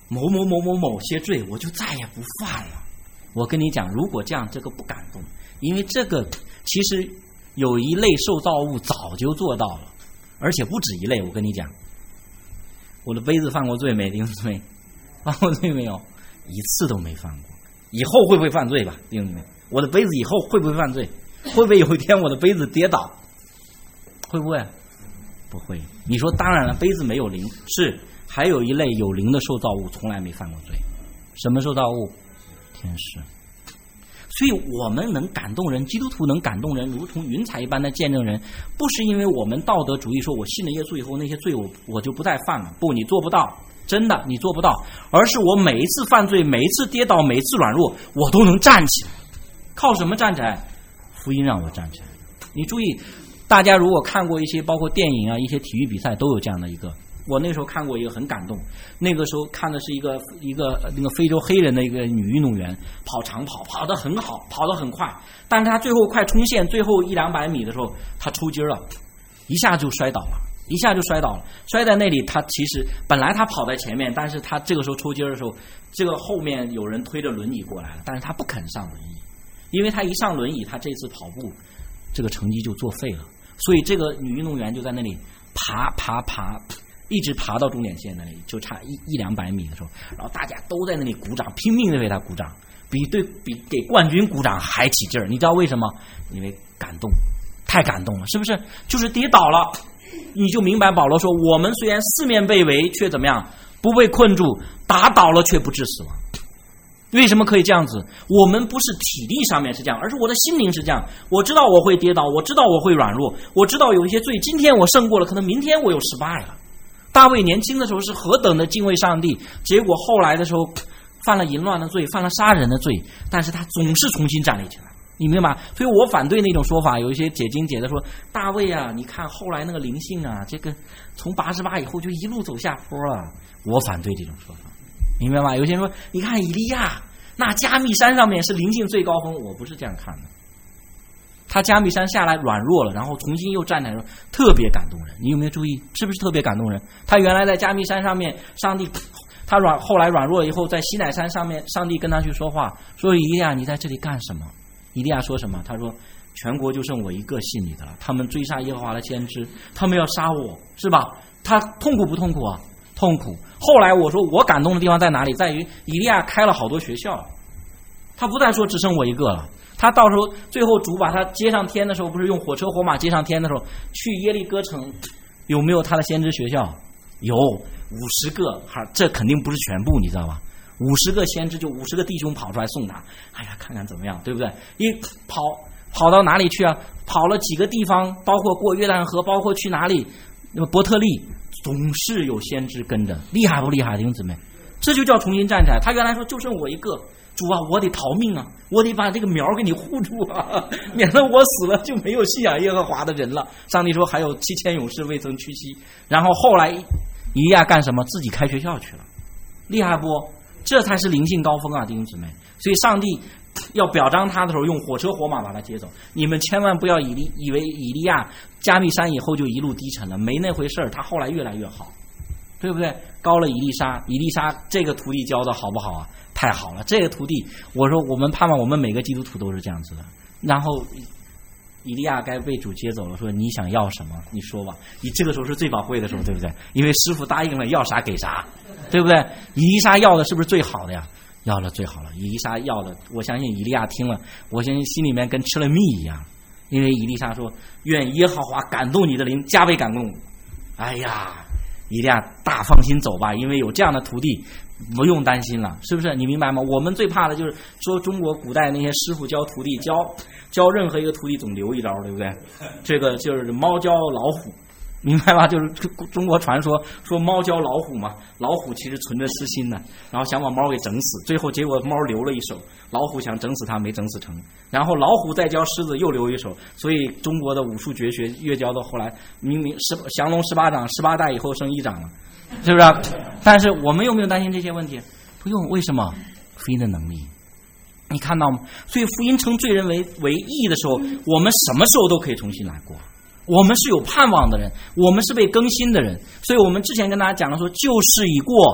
某某某某某些罪，我就再也不犯了。我跟你讲，如果这样，这个不感动，因为这个其实有一类受造物早就做到了，而且不止一类。我跟你讲，我的杯子犯过罪没？弟兄姊妹，犯过罪没有？一次都没犯过。以后会不会犯罪吧？弟兄姊妹，我的杯子以后会不会犯罪？会不会有一天我的杯子跌倒？会不会？不会。你说当然了，杯子没有灵，是还有一类有灵的受造物从来没犯过罪。什么受造物？天使。所以我们能感动人，基督徒能感动人，如同云彩一般的见证人，不是因为我们道德主义说我信了耶稣以后那些罪我我就不再犯了，不，你做不到，真的你做不到，而是我每一次犯罪，每一次跌倒，每一次软弱，我都能站起来。靠什么站起来？福音让我站起来。你注意，大家如果看过一些包括电影啊，一些体育比赛都有这样的一个，我那时候看过一个很感动，那个时候看的是一个一个那个非洲黑人的一个女运动员跑长跑，跑得很好，跑得很快，但是她最后快冲线最后一两百米的时候，她抽筋了，一下就摔倒了，一下就摔倒了，摔在那里。她其实本来她跑在前面，但是她这个时候抽筋的时候，这个后面有人推着轮椅过来了，但是她不肯上轮椅，因为她一上轮椅，她这次跑步这个成绩就作废了。所以这个女运动员就在那里爬爬爬，一直爬到终点线那里，就差一一两百米的时候，然后大家都在那里鼓掌，拼命的为她鼓掌，比对比给冠军鼓掌还起劲儿。你知道为什么？因为感动，太感动了，是不是？就是跌倒了，你就明白保罗说，我们虽然四面被围，却怎么样？不被困住，打倒了却不致死亡。为什么可以这样子？我们不是体力上面是这样，而是我的心灵是这样。我知道我会跌倒，我知道我会软弱，我知道有一些罪，今天我胜过了，可能明天我又失败了。大卫年轻的时候是何等的敬畏上帝，结果后来的时候犯了淫乱的罪，犯了杀人的罪，但是他总是重新站立起来，你明白吗？所以我反对那种说法，有一些解经解的说，大卫啊，你看后来那个灵性啊，这个从八十八以后就一路走下坡了。我反对这种说法，明白吗？有些人说，你看以利亚那加密山上面是灵性最高峰，我不是这样看的。他加密山下来软弱了，然后重新又站起来，特别感动人。你有没有注意？是不是特别感动人？他原来在加密山上面，上帝他软后来软弱了以后，在西乃山上面，上帝跟他去说话，说以利亚你在这里干什么？以利亚说什么？他说全国就剩我一个信你的了，他们追杀耶和华的先知，他们要杀我，是吧？他痛苦不痛苦啊？痛苦。后来我说我感动的地方在哪里？在于以利亚开了好多学校，他不再说只剩我一个了。他到时候最后主把他接上天的时候，不是用火车火马接上天的时候，去耶利哥城有没有他的先知学校？有五十个，这肯定不是全部，你知道吧？五十个先知就五十个弟兄跑出来送他，哎呀，看看怎么样，对不对？一跑跑到哪里去啊？跑了几个地方，包括过约旦河，包括去哪里？那么伯特利总是有先知跟着，厉害不厉害，弟兄姊妹？这就叫重新站起来。他原来说就剩我一个。主啊，我得逃命啊，我得把这个苗给你护住啊，免得我死了就没有信仰耶和华的人了。上帝说还有七千勇士未曾屈膝。然后后来以利亚干什么？自己开学校去了，厉害不？这才是灵性高峰啊，弟兄姊妹。所以上帝要表彰他的时候，用火车火马把他接走。你们千万不要以利以为以利亚加密山以后就一路低沉了，没那回事儿，他后来越来越好，对不对？高了以利沙，以利沙这个徒弟教的好不好啊？太好了，这个徒弟，我说我们盼望我们每个基督徒都是这样子的。然后以利亚该被主接走了，说你想要什么？你说吧。你这个时候是最宝贵的时候，对不对？因为师傅答应了，要啥给啥，对不对？以利沙要的是不是最好的呀？要了最好了。以利沙要的，我相信以利亚听了，我相信心里面跟吃了蜜一样。因为以利沙说：“愿耶和华感动你的灵，加倍感动。”哎呀！以利亚大放心走吧，因为有这样的徒弟，不用担心了，是不是？你明白吗？我们最怕的就是说中国古代那些师傅教徒弟，教教任何一个徒弟总留一招，对不对？这个就是猫教老虎，明白吧？就是中国传说说猫教老虎嘛，老虎其实存着私心呢，然后想把猫给整死，最后结果猫留了一手，老虎想整死它没整死成，然后老虎再教狮子又留一手，所以中国的武术绝学越教到后来，明明十降龙十八掌，十八代以后剩一掌了，是不是？但是我们有没有担心这些问题？不用，为什么？福音的能力。你看到吗？所以福音称罪人为为义的时候，我们什么时候都可以重新来过。我们是有盼望的人，我们是被更新的人，所以我们之前跟大家讲了说，旧事已过，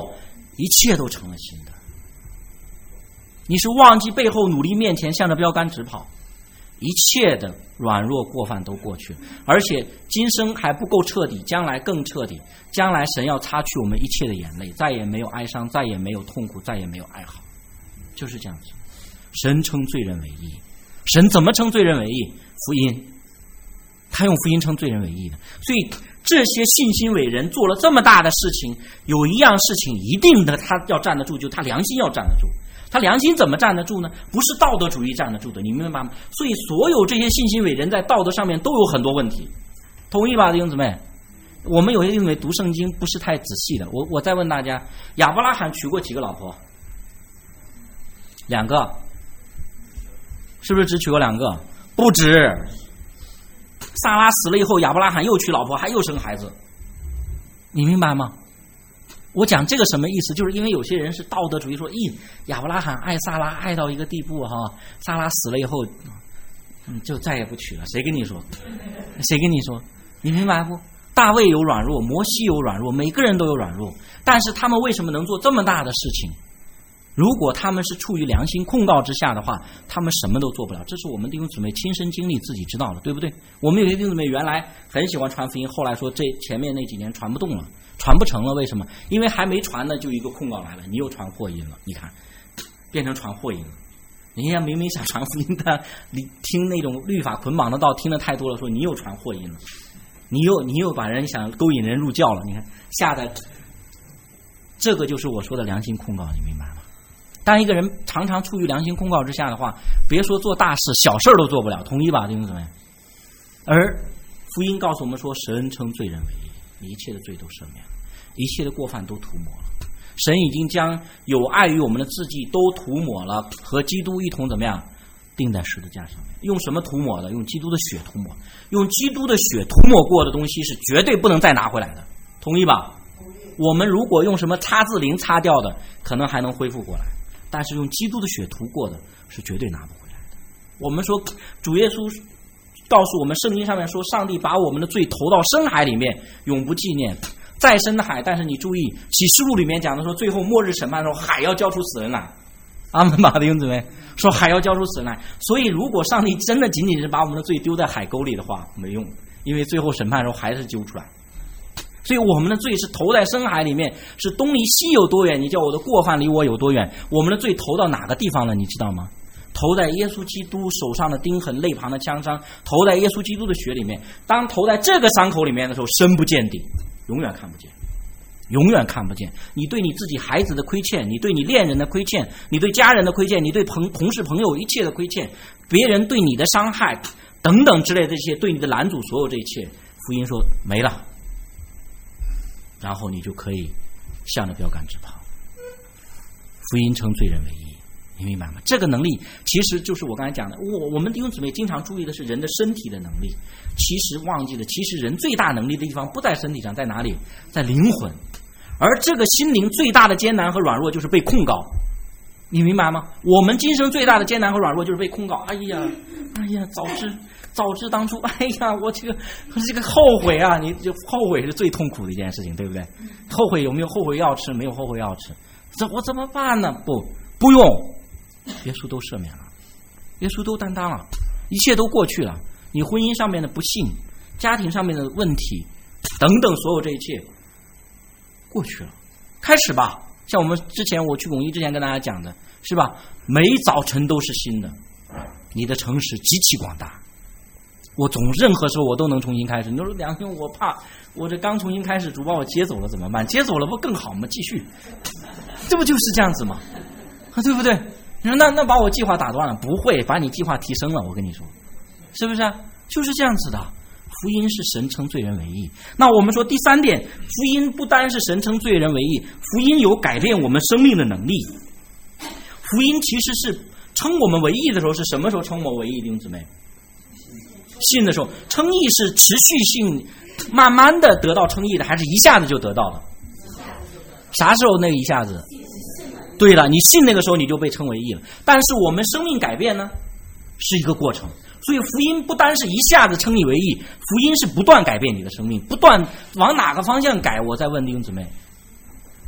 一切都成了新的。你是忘记背后，努力面前，向着标杆直跑，一切的软弱过犯都过去了，而且今生还不够彻底，将来更彻底。将来神要擦去我们一切的眼泪，再也没有哀伤，再也没有痛苦，再也没有哀嚎，就是这样子。神称罪人为义，神怎么称罪人为义？福音，他用福音称罪人为义的。所以这些信心伟人做了这么大的事情，有一样事情一定的他要站得住，就他良心要站得住。他良心怎么站得住呢？不是道德主义站得住的，你明白吗？所以所有这些信心伟人在道德上面都有很多问题，同意吧，弟兄姊妹？我们有些弟兄姊妹读圣经不是太仔细的。我我再问大家，亚伯拉罕娶过几个老婆？两个，是不是只娶过两个？不止。撒拉死了以后，亚伯拉罕又娶老婆，还又生孩子，你明白吗？我讲这个什么意思？就是因为有些人是道德主义，说咦，亚伯拉罕爱撒拉爱到一个地步哈，撒拉死了以后，嗯，就再也不娶了。谁跟你说？谁跟你说？你明白不？大卫有软弱，摩西有软弱，每个人都有软弱，但是他们为什么能做这么大的事情？如果他们是处于良心控告之下的话，他们什么都做不了。这是我们弟兄姊妹亲身经历自己知道的，对不对？我们有些弟兄姊妹原来很喜欢传福音，后来说这前面那几年传不动了，传不成了，为什么？因为还没传呢，就一个控告来了，你又传祸音了，你看，变成传祸音了。人家明明想传福音的，你听那种律法捆绑的道听得太多了，说你又传祸音了，你又你又把人想勾引人入教了，你看吓得，这个就是我说的良心控告，你明白吗？当一个人常常处于良心控告之下的话，别说做大事，小事都做不了，同意吧，弟兄姊妹？而福音告诉我们说，神称罪人为义，一切的罪都赦免了，一切的过犯都涂抹了。神已经将有碍于我们的字迹都涂抹了，和基督一同怎么样钉在十字架上面。用什么涂抹的？用基督的血涂抹。用基督的血涂抹过的东西是绝对不能再拿回来的，同意吧？我们如果用什么擦字灵擦掉的，可能还能恢复过来，但是用基督的血涂过的是绝对拿不回来的。我们说主耶稣告诉我们，圣经上面说上帝把我们的罪投到深海里面，永不纪念。再深的海，但是你注意启示录里面讲的说，最后末日审判的时候，海要交出死人来。阿们吧，弟兄姊妹，说海要交出死人来。所以如果上帝真的仅仅是把我们的罪丢在海沟里的话，没用，因为最后审判的时候还是揪出来。所以我们的罪是投在深海里面，是东离西有多远，你叫我的过犯离我有多远。我们的罪投到哪个地方了，你知道吗？投在耶稣基督手上的钉痕，肋旁的枪伤，投在耶稣基督的血里面。当投在这个伤口里面的时候，深不见底，永远看不见，永远看不见。你对你自己孩子的亏欠，你对你恋人的亏欠，你对家人的亏欠，你对朋同事朋友一切的亏欠，别人对你的伤害等等之类的这些，对你的拦阻，所有这一切，福音说没了，然后你就可以向着标杆直跑。福音称罪人为义，你明白吗？这个能力其实就是我刚才讲的，我我们弟兄姊妹经常注意的是人的身体的能力，其实忘记了，其实人最大能力的地方不在身体上，在哪里？在灵魂。而这个心灵最大的艰难和软弱就是被控告，你明白吗？我们今生最大的艰难和软弱就是被控告。哎呀，哎呀，早知早知当初，哎呀，我这个这个后悔啊！你就后悔是最痛苦的一件事情，对不对？后悔有没有后悔药吃？没有后悔药吃，这我怎么办呢？不，不用，耶稣都赦免了，耶稣都担当了，一切都过去了。你婚姻上面的不幸，家庭上面的问题等等，所有这一切过去了，开始吧。像我们之前我去拱一之前跟大家讲的是吧，每早晨都是新的，你的诚实极其广大，我总任何时候我都能重新开始。你说梁兄，我怕我这刚重新开始，主把我接走了怎么办？接走了不更好吗？继续，这不就是这样子吗？啊，对不对？你说那那把我计划打断了？不会，把你计划提升了。我跟你说，是不是啊？就是这样子的。福音是神称罪人为义。那我们说第三点，福音不单是神称罪人为义，福音有改变我们生命的能力。福音其实是称我们为义的时候，是什么时候称我们为义？弟兄姊妹，信的时候。称义是持续性慢慢的得到称义的，还是一下子就得到了？啥时候那个一下子？对了，你信那个时候你就被称为义了。但是我们生命改变呢，是一个过程。所以福音不单是一下子称你为义，福音是不断改变你的生命，不断往哪个方向改。我再问弟兄姊妹，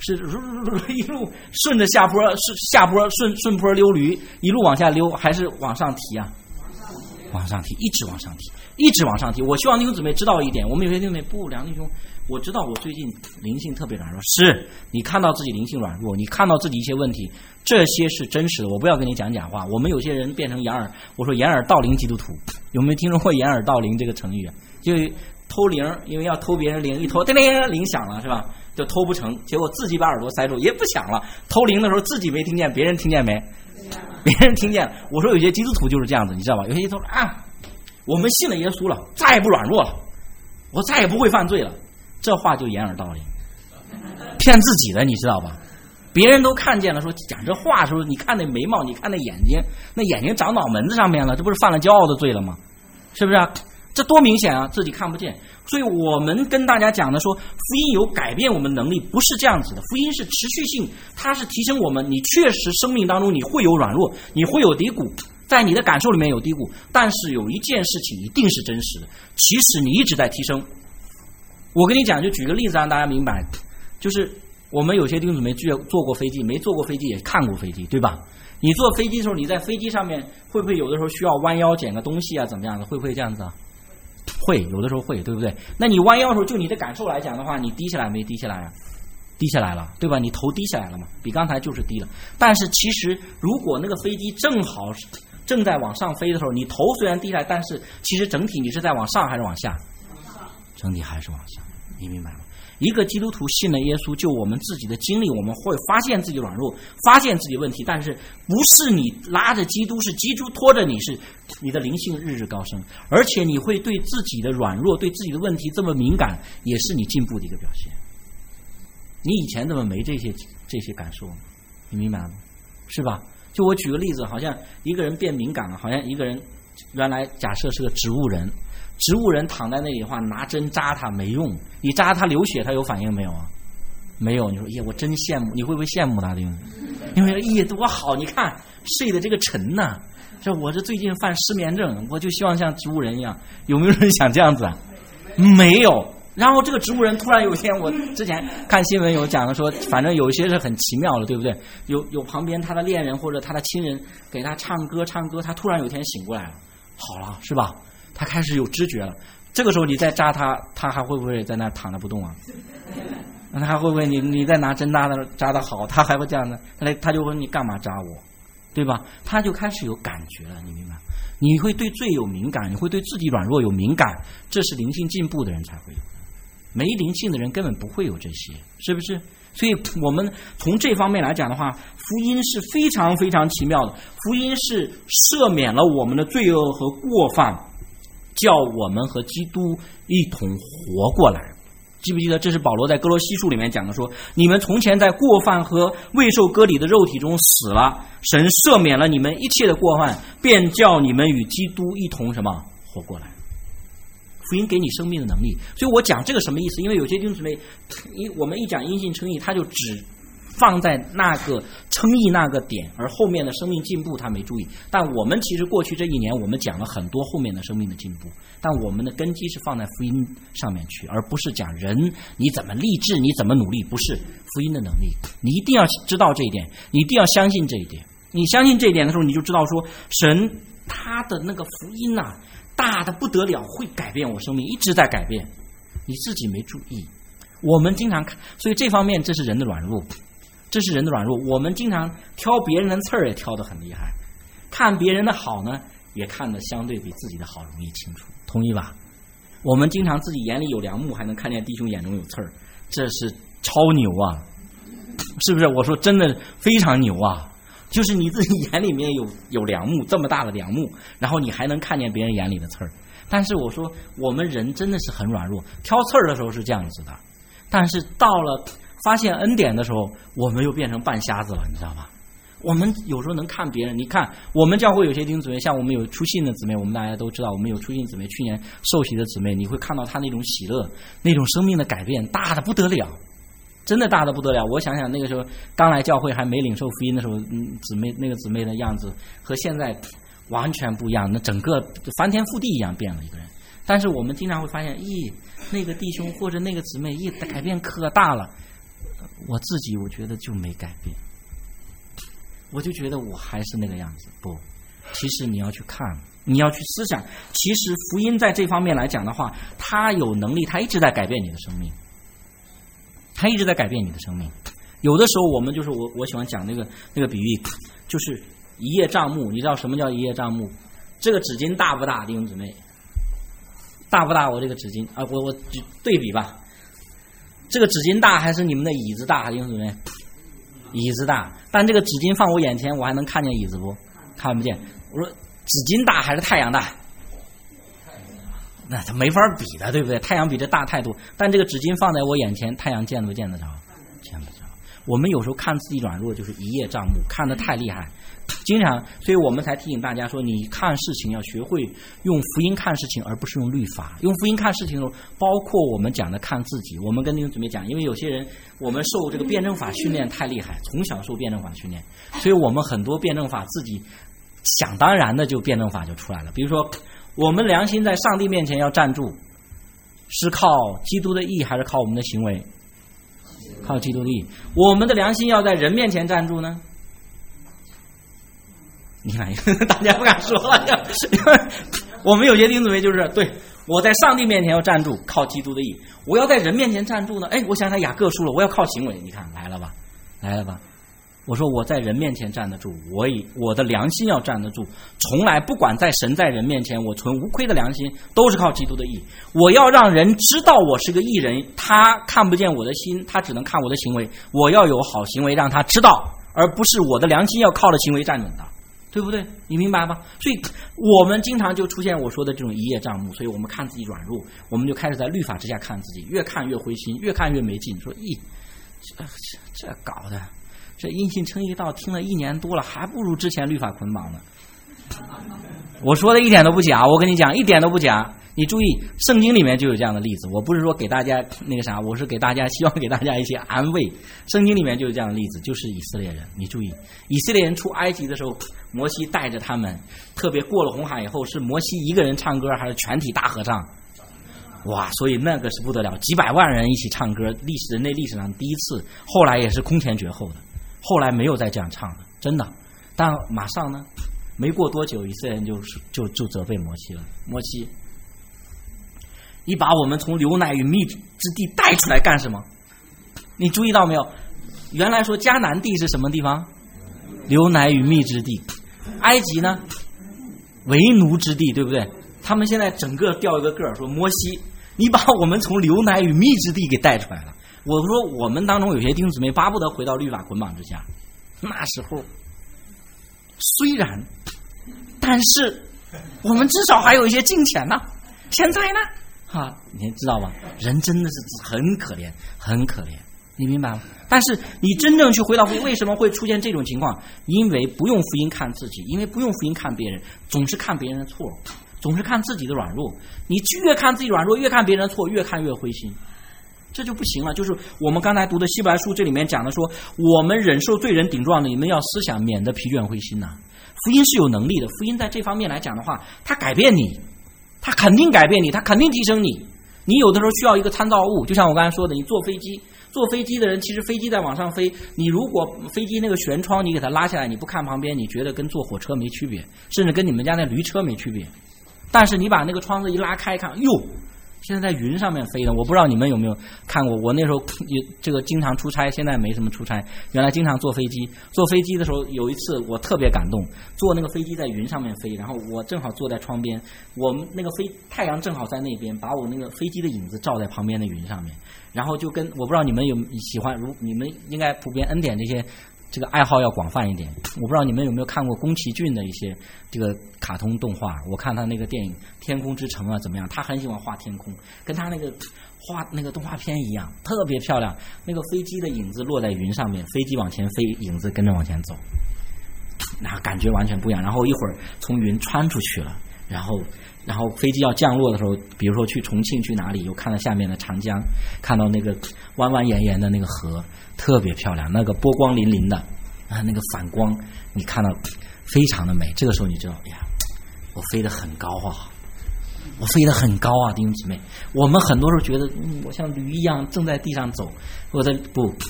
是一路顺着下坡，下坡顺顺坡溜驴，一路往下溜，还是往上提啊？往上提，一直往上提，一直往上提。我希望弟兄姊妹知道一点，我们有些弟兄姊妹不，梁弟兄，我知道我最近灵性特别软弱，是你看到自己灵性软弱，你看到自己一些问题，这些是真实的，我不要跟你讲假话。我们有些人变成掩耳，我说掩耳盗铃基督徒，有没有听说过掩耳盗铃这个成语啊？就偷铃，因为要偷别人铃，一偷叮铃铃响了是吧？就偷不成，结果自己把耳朵塞住，也不响了。偷铃的时候自己没听见，别人听见没？别人听见。我说有些基督徒就是这样子，你知道吧？有些基督徒啊，我们信了耶稣了，再也不软弱了，我再也不会犯罪了。这话就掩耳盗铃，骗自己的，你知道吧？别人都看见了，说讲这话的时候，你看那眉毛，你看那眼睛，那眼睛长脑门子上面了，这不是犯了骄傲的罪了吗？是不是啊？这多明显啊，自己看不见。所以我们跟大家讲的说，福音有改变我们能力，不是这样子的。福音是持续性，它是提升我们。你确实生命当中你会有软弱，你会有低谷，在你的感受里面有低谷，但是有一件事情一定是真实的，其实你一直在提升。我跟你讲，就举个例子让大家明白，就是我们有些弟兄姊妹坐过飞机，没坐过飞机也看过飞机，对吧？你坐飞机的时候，你在飞机上面会不会有的时候需要弯腰捡个东西啊，怎么样的？会不会这样子啊？会，有的时候会，对不对？那你弯腰的时候，就你的感受来讲的话，你低下来没低下来啊？低下来了，对吧？你头低下来了嘛，比刚才就是低了。但是其实如果那个飞机正好正在往上飞的时候，你头虽然低下来，但是其实整体你是在往上还是往下？整体还是往下，你明白吗？一个基督徒信了耶稣，就我们自己的经历，我们会发现自己软弱，发现自己问题，但是不是你拉着基督，是基督拖着你，是你的灵性日日高升，而且你会对自己的软弱，对自己的问题这么敏感，也是你进步的一个表现。你以前怎么没这些这些感受呢？你明白吗？是吧？就我举个例子，好像一个人变敏感了，好像一个人原来假设是个植物人，植物人躺在那里的话，拿针扎他没用，你扎他流血，他有反应没有啊？没有。你说，耶，我真羡慕，你会不会羡慕他？因为耶多好，你看睡的这个沉呐、啊，这我这最近犯失眠症，我就希望像植物人一样。有没有人想这样子啊？没有。然后这个植物人突然有一天，我之前看新闻有讲的说，反正有一些是很奇妙的，对不对？有有旁边他的恋人或者他的亲人给他唱歌唱歌，他突然有一天醒过来了，好了，是吧？他开始有知觉了。这个时候你再扎他，他还会不会在那躺着不动啊？那他还会不会你你再拿针扎的扎的好，他还会这样的？他他就问你干嘛扎我，对吧？他就开始有感觉了，你明白？你会对罪有敏感，你会对自己软弱有敏感，这是灵性进步的人才会有的。没灵性的人根本不会有这些，是不是？所以我们从这方面来讲的话，福音是非常非常奇妙的。福音是赦免了我们的罪恶和过犯，叫我们和基督一同活过来。记不记得这是保罗在哥罗西书里面讲的，说你们从前在过犯和未受割礼的肉体中死了，神赦免了你们一切的过犯，便叫你们与基督一同什么活过来。福音给你生命的能力。所以我讲这个什么意思？因为有些弟兄姊妹，我们一讲因信称义，他就只放在那个称义那个点，而后面的生命进步他没注意。但我们其实过去这一年我们讲了很多后面的生命的进步，但我们的根基是放在福音上面去，而不是讲人你怎么励志你怎么努力，不是福音的能力。你一定要知道这一点，你一定要相信这一点。你相信这一点的时候，你就知道说神他的那个福音啊大的不得了，会改变我生命，一直在改变，你自己没注意。我们经常看，所以这方面这是人的软弱，这是人的软弱。我们经常挑别人的刺儿也挑得很厉害，看别人的好呢也看得相对比自己的好容易清楚，同意吧？我们经常自己眼里有梁木，还能看见弟兄眼中有刺儿，这是超牛啊，是不是？我说真的非常牛啊，就是你自己眼里面有有梁木，这么大的梁木，然后你还能看见别人眼里的刺儿。但是我说我们人真的是很软弱，挑刺儿的时候是这样子的，但是到了发现恩典的时候，我们又变成半瞎子了，你知道吧？我们有时候能看别人，你看我们教会有些弟兄姊妹，像我们有出信的姊妹，我们大家都知道，我们有出信姊妹，去年受洗的姊妹，你会看到她那种喜乐，那种生命的改变大的不得了，真的大的不得了。我想想那个时候刚来教会还没领受福音的时候，嗯，姊妹那个姊妹的样子和现在完全不一样，那整个翻天覆地一样变了一个人。但是我们经常会发现，咦，那个弟兄或者那个姊妹，咦，改变可大了。 我自己我觉得就没改变，我就觉得我还是那个样子。不，其实你要去看，你要去思想，其实福音在这方面来讲的话，它有能力，它一直在改变你的生命，它一直在改变你的生命。有的时候我们就是我我喜欢讲那个那个比喻，就是一叶障目。你知道什么叫一叶障目？这个纸巾大不大，弟兄姊妹？大不大？我这个纸巾啊，我我对比吧。这个纸巾大还是你们的椅子大，弟兄姊妹？椅子大，但这个纸巾放我眼前，我还能看见椅子不？看不见。我说纸巾大还是太阳大？那它没法比的，对不对？太阳比这大太多。但这个纸巾放在我眼前，太阳见不见得着？见不着。我们有时候看自己软弱，就是一叶障目，看得太厉害，经常，所以我们才提醒大家说，你看事情要学会用福音看事情，而不是用律法。用福音看事情的时候，包括我们讲的看自己。我们跟弟兄姊妹讲，因为有些人我们受这个辩证法训练太厉害，从小受辩证法训练，所以我们很多辩证法自己想当然的就辩证法就出来了。比如说，我们良心在上帝面前要站住，是靠基督的义还是靠我们的行为？靠基督的义。我们的良心要在人面前站住呢？你看，大家不敢说了。我们有些弟兄姊妹就是对我在上帝面前要站住，靠基督的义；我要在人面前站住呢？哎，我想想雅各书了，我要靠行为。你看来了吧，来了吧。我说我在人面前站得住，我以我的良心要站得住，从来不管在神在人面前，我存无愧的良心都是靠基督的义。我要让人知道我是个义人，他看不见我的心，他只能看我的行为。我要有好行为让他知道，而不是我的良心要靠着行为站稳的，对不对？你明白吧？所以我们经常就出现我说的这种一叶障目，所以我们看自己软弱，我们就开始在律法之下看自己，越看越灰心，越看越没劲，说咦，这这搞的。这因信称义道听了一年多了，还不如之前律法捆绑呢。我说的一点都不假，我跟你讲一点都不假。你注意，圣经里面就有这样的例子。我不是说给大家那个啥，我是给大家希望给大家一些安慰。圣经里面就有这样的例子，就是以色列人。你注意，以色列人出埃及的时候，摩西带着他们，特别过了红海以后，是摩西一个人唱歌，还是全体大合唱？哇，所以那个是不得了，几百万人一起唱歌，历史人类历史上第一次，后来也是空前绝后的。后来没有再这样唱的，真的。但马上呢，没过多久，以色列人就就就责备摩西了。摩西，你把我们从流奶与蜜之地带出来干什么？你注意到没有？原来说迦南地是什么地方？流奶与蜜之地。埃及呢，为奴之地，对不对？他们现在整个掉一个个儿，说摩西，你把我们从流奶与蜜之地给带出来了。我说我们当中有些弟兄姊妹巴不得回到律法捆绑之下，那时候虽然，但是我们至少还有一些金钱呢。现在呢，啊，你知道吧？人真的是很可怜，很可怜，你明白吗？但是你真正去回到福音，为什么会出现这种情况？因为不用福音看自己，因为不用福音看别人，总是看别人的错，总是看自己的软弱。你越看自己软弱，越看别人的错，越看越灰心。这就不行了。就是我们刚才读的希伯来书这里面讲的说，我们忍受罪人顶撞的，你们要思想，免得疲倦灰心呐、啊。福音是有能力的，福音在这方面来讲的话，它改变你，它肯定改变你，它肯定提升你。你有的时候需要一个参照物，就像我刚才说的，你坐飞机，坐飞机的人，其实飞机在往上飞，你如果飞机那个舷窗你给它拉下来，你不看旁边，你觉得跟坐火车没区别，甚至跟你们家那驴车没区别。但是你把那个窗子一拉开看，哟，现在在云上面飞的，我不知道你们有没有看过。我那时候也这个经常出差，现在没什么出差。原来经常坐飞机，坐飞机的时候有一次我特别感动，坐那个飞机在云上面飞，然后我正好坐在窗边，我们那个飞太阳正好在那边，把我那个飞机的影子照在旁边的云上面，然后就跟我不知道你们有喜欢，如你们应该普遍恩典这些。这个爱好要广泛一点，我不知道你们有没有看过宫崎骏的一些这个卡通动画，我看他那个电影《天空之城》啊怎么样，他很喜欢画天空，跟他那个画那个动画片一样，特别漂亮。那个飞机的影子落在云上面，飞机往前飞，影子跟着往前走，那感觉完全不一样。然后一会儿从云穿出去了，然后然后飞机要降落的时候，比如说去重庆去哪里，又看到下面的长江，看到那个弯弯延延的那个河，特别漂亮，那个波光粼粼的啊，那个反光，你看到非常的美。这个时候你知道，哎呀，我飞得很高啊，我飞得很高啊，弟兄姊妹。我们很多时候觉得，嗯，我像驴一样正在地上走，我在不，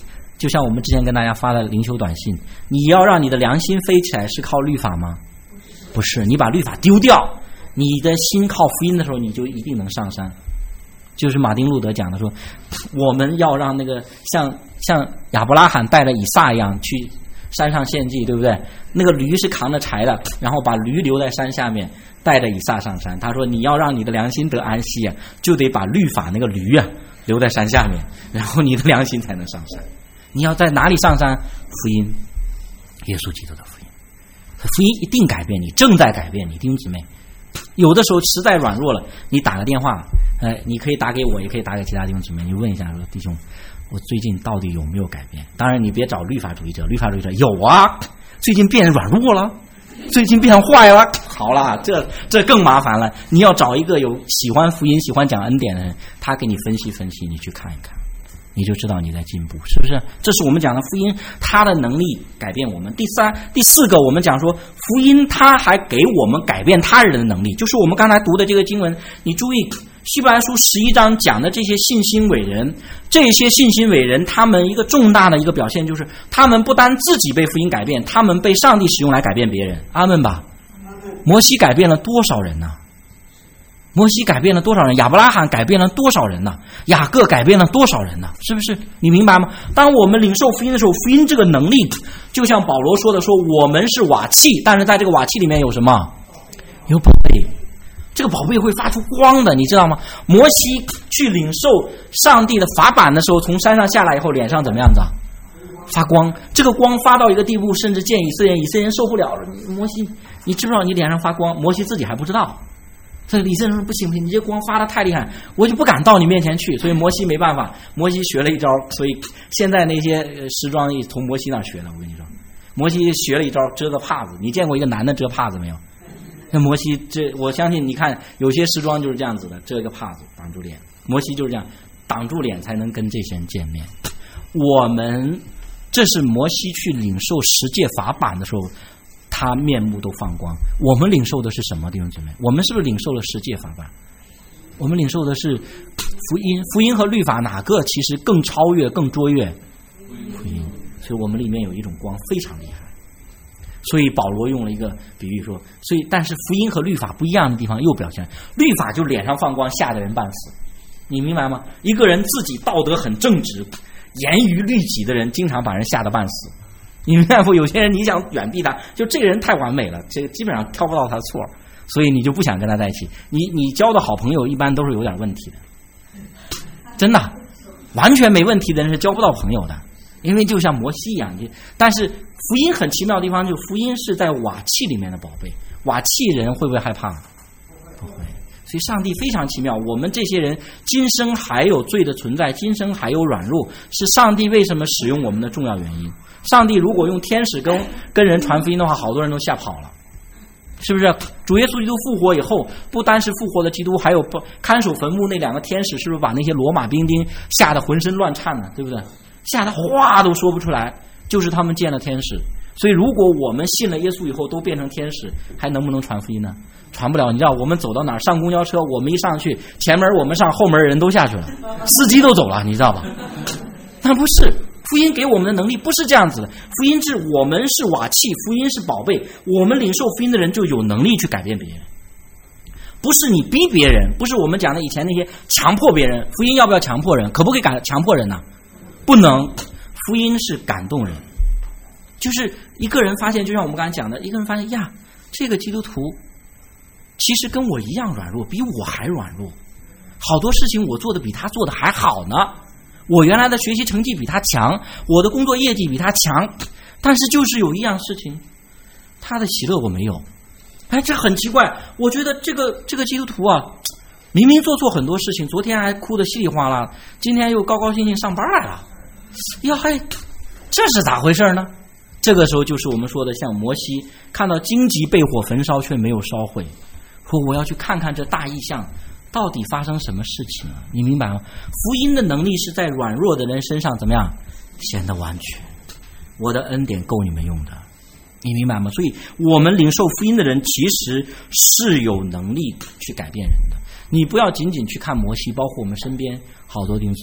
就像我们之前跟大家发的灵修短信，你要让你的良心飞起来是靠律法吗？不是，你把律法丢掉，你的心靠福音的时候，你就一定能上山。就是马丁路德讲的说，我们要让那个像像亚伯拉罕带着以撒一样去山上献祭，对不对？那个驴是扛着柴的，然后把驴留在山下面，带着以撒上山。他说你要让你的良心得安息啊，就得把律法那个驴啊留在山下面，然后你的良心才能上山。你要在哪里上山？福音，耶稣基督的福音。福音一定改变你，正在改变你，弟兄姊妹。有的时候实在软弱了，你打个电话，呃，你可以打给我，也可以打给其他弟兄姊妹，你问一下说，弟兄，我最近到底有没有改变？当然你别找律法主义者，律法主义者有啊，最近变软弱了，最近变坏了。好了，这这更麻烦了，你要找一个有喜欢福音喜欢讲恩典的人，他给你分析分析，你去看一看，你就知道你在进步，是不是？这是我们讲的福音，它的能力改变我们。第三、第四个，我们讲说福音，它还给我们改变他人的能力，就是我们刚才读的这个经文。你注意，希伯来书十一章讲的这些信心伟人，这些信心伟人，他们一个重大的一个表现就是，他们不单自己被福音改变，他们被上帝使用来改变别人。阿们吧。摩西改变了多少人呢？摩西改变了多少人？亚伯拉罕改变了多少人呢？雅各改变了多少人呢？是不是？你明白吗？当我们领受福音的时候，福音这个能力，就像保罗说的，说我们是瓦器，但是在这个瓦器里面有什么？有宝贝。这个宝贝会发出光的，你知道吗？摩西去领受上帝的法版的时候，从山上下来以后，脸上怎么样子？发光。这个光发到一个地步，甚至见以色列人，以色列人受不了了。摩西，你知不知道你脸上发光？摩西自己还不知道。所以以色列人说不行不行，你这光发得太厉害，我就不敢到你面前去。所以摩西没办法，摩西学了一招。所以现在那些时装也从摩西那儿学的。我跟你说，摩西学了一招遮个帕子。你见过一个男的遮帕子没有？那摩西这，我相信你看有些时装就是这样子的，遮一个帕子挡住脸。摩西就是这样挡住脸才能跟这些人见面。我们这是摩西去领受十诫法版的时候，他面目都放光。我们领受的是什么，弟兄姊妹？我们是不是领受了十诫法版？我们领受的是福音。福音和律法哪个其实更超越更卓越？福音。所以我们里面有一种光非常厉害。所以保罗用了一个比喻说，所以但是福音和律法不一样的地方又表现，律法就脸上放光，吓得人半死。你明白吗？一个人自己道德很正直，严于律己的人，经常把人吓得半死。你明白不？有些人你想远避他，就这个人太完美了，这个基本上挑不到他的错，所以你就不想跟他在一起。你你交的好朋友一般都是有点问题的，真的，完全没问题的人是交不到朋友的，因为就像摩西一样。但是福音很奇妙的地方，就福音是在瓦器里面的宝贝，瓦器人会不会害怕？不会。所以上帝非常奇妙，我们这些人今生还有罪的存在，今生还有软弱，是上帝为什么使用我们的重要原因。上帝如果用天使跟跟人传福音的话，好多人都吓跑了，是不是？主耶稣基督复活以后，不单是复活的基督，还有看守坟墓那两个天使，是不是把那些罗马兵丁吓得浑身乱颤呢？对不对？吓得话都说不出来，就是他们见了天使。所以如果我们信了耶稣以后都变成天使，还能不能传福音呢？传不了。你知道我们走到哪儿，上公交车，我们一上去，前门我们上，后门人都下去了，司机都走了，你知道吧？那不是福音给我们的能力，不是这样子的。福音是我们是瓦器，福音是宝贝，我们领受福音的人就有能力去改变别人，不是你逼别人，不是我们讲的以前那些强迫别人。福音要不要强迫人？可不可以感强迫人呢？不能。福音是感动人，就是一个人发现，就像我们刚才讲的，一个人发现呀，这个基督徒其实跟我一样软弱，比我还软弱，好多事情我做的比他做的还好呢，我原来的学习成绩比他强，我的工作业绩比他强，但是就是有一样事情，他的喜乐我没有。哎，这很奇怪，我觉得这个这个基督徒啊，明明做错很多事情，昨天还哭得稀里哗啦，今天又高高兴兴上班来了，呀嘿，这是咋回事呢？这个时候就是我们说的，像摩西看到荆棘被火焚烧却没有烧毁，说我要去看看这大异象到底发生什么事情了，你明白吗？福音的能力是在软弱的人身上怎么样显得完全，我的恩典够你们用的，你明白吗？所以我们领受福音的人其实是有能力去改变人的。你不要仅仅去看摩西，包括我们身边好多弟兄姊妹